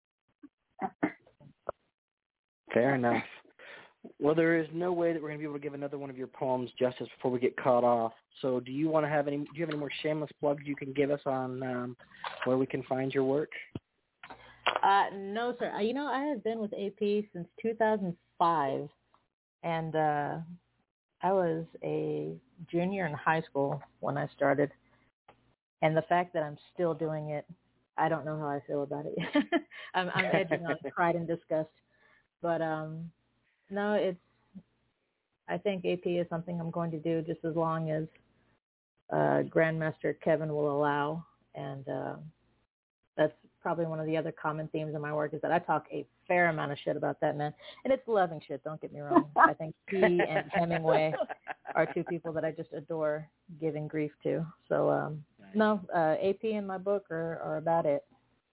Fair enough. Well, there is no way that we're going to be able to give another one of your poems justice before we get cut off. So do you have any more shameless plugs you can give us on where we can find your work? No, sir. I have been with AP since 2005, and I was a junior in high school when I started. And the fact that I'm still doing it, I don't know how I feel about it. I'm edging on pride and disgust. But no, I think AP is something I'm going to do just as long as Grandmaster Kevin will allow. And that's probably one of the other common themes in my work, is that I talk a fair amount of shit about that man. And it's loving shit, don't get me wrong. I think he and Hemingway are 2 people that I just adore giving grief to. So, no, AP and my book are about it.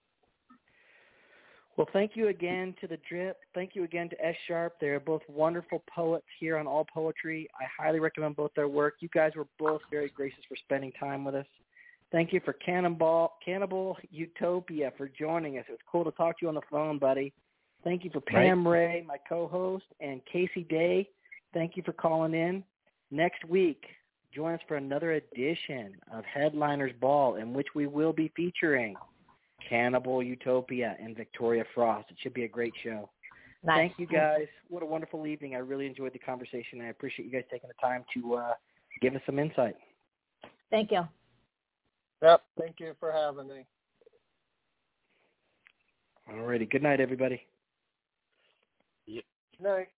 Well, thank you again to the Drip. Thank you again to S Sharp. They're both wonderful poets here on All Poetry. I highly recommend both their work. You guys were both very gracious for spending time with us. Thank you for Cannibal Utopia for joining us. It was cool to talk to you on the phone, buddy. Thank you for Pam Ray, my co-host, and Casey Day. Thank you for calling in. Next week, join us for another edition of Headliners Ball, in which we will be featuring Cannibal Utopia and Victoria Frost. It should be a great show. Nice. Thank you, guys. What a wonderful evening. I really enjoyed the conversation. I appreciate you guys taking the time to give us some insight. Thank you. Yep. Thank you for having me. All righty. Good night, everybody. Good night.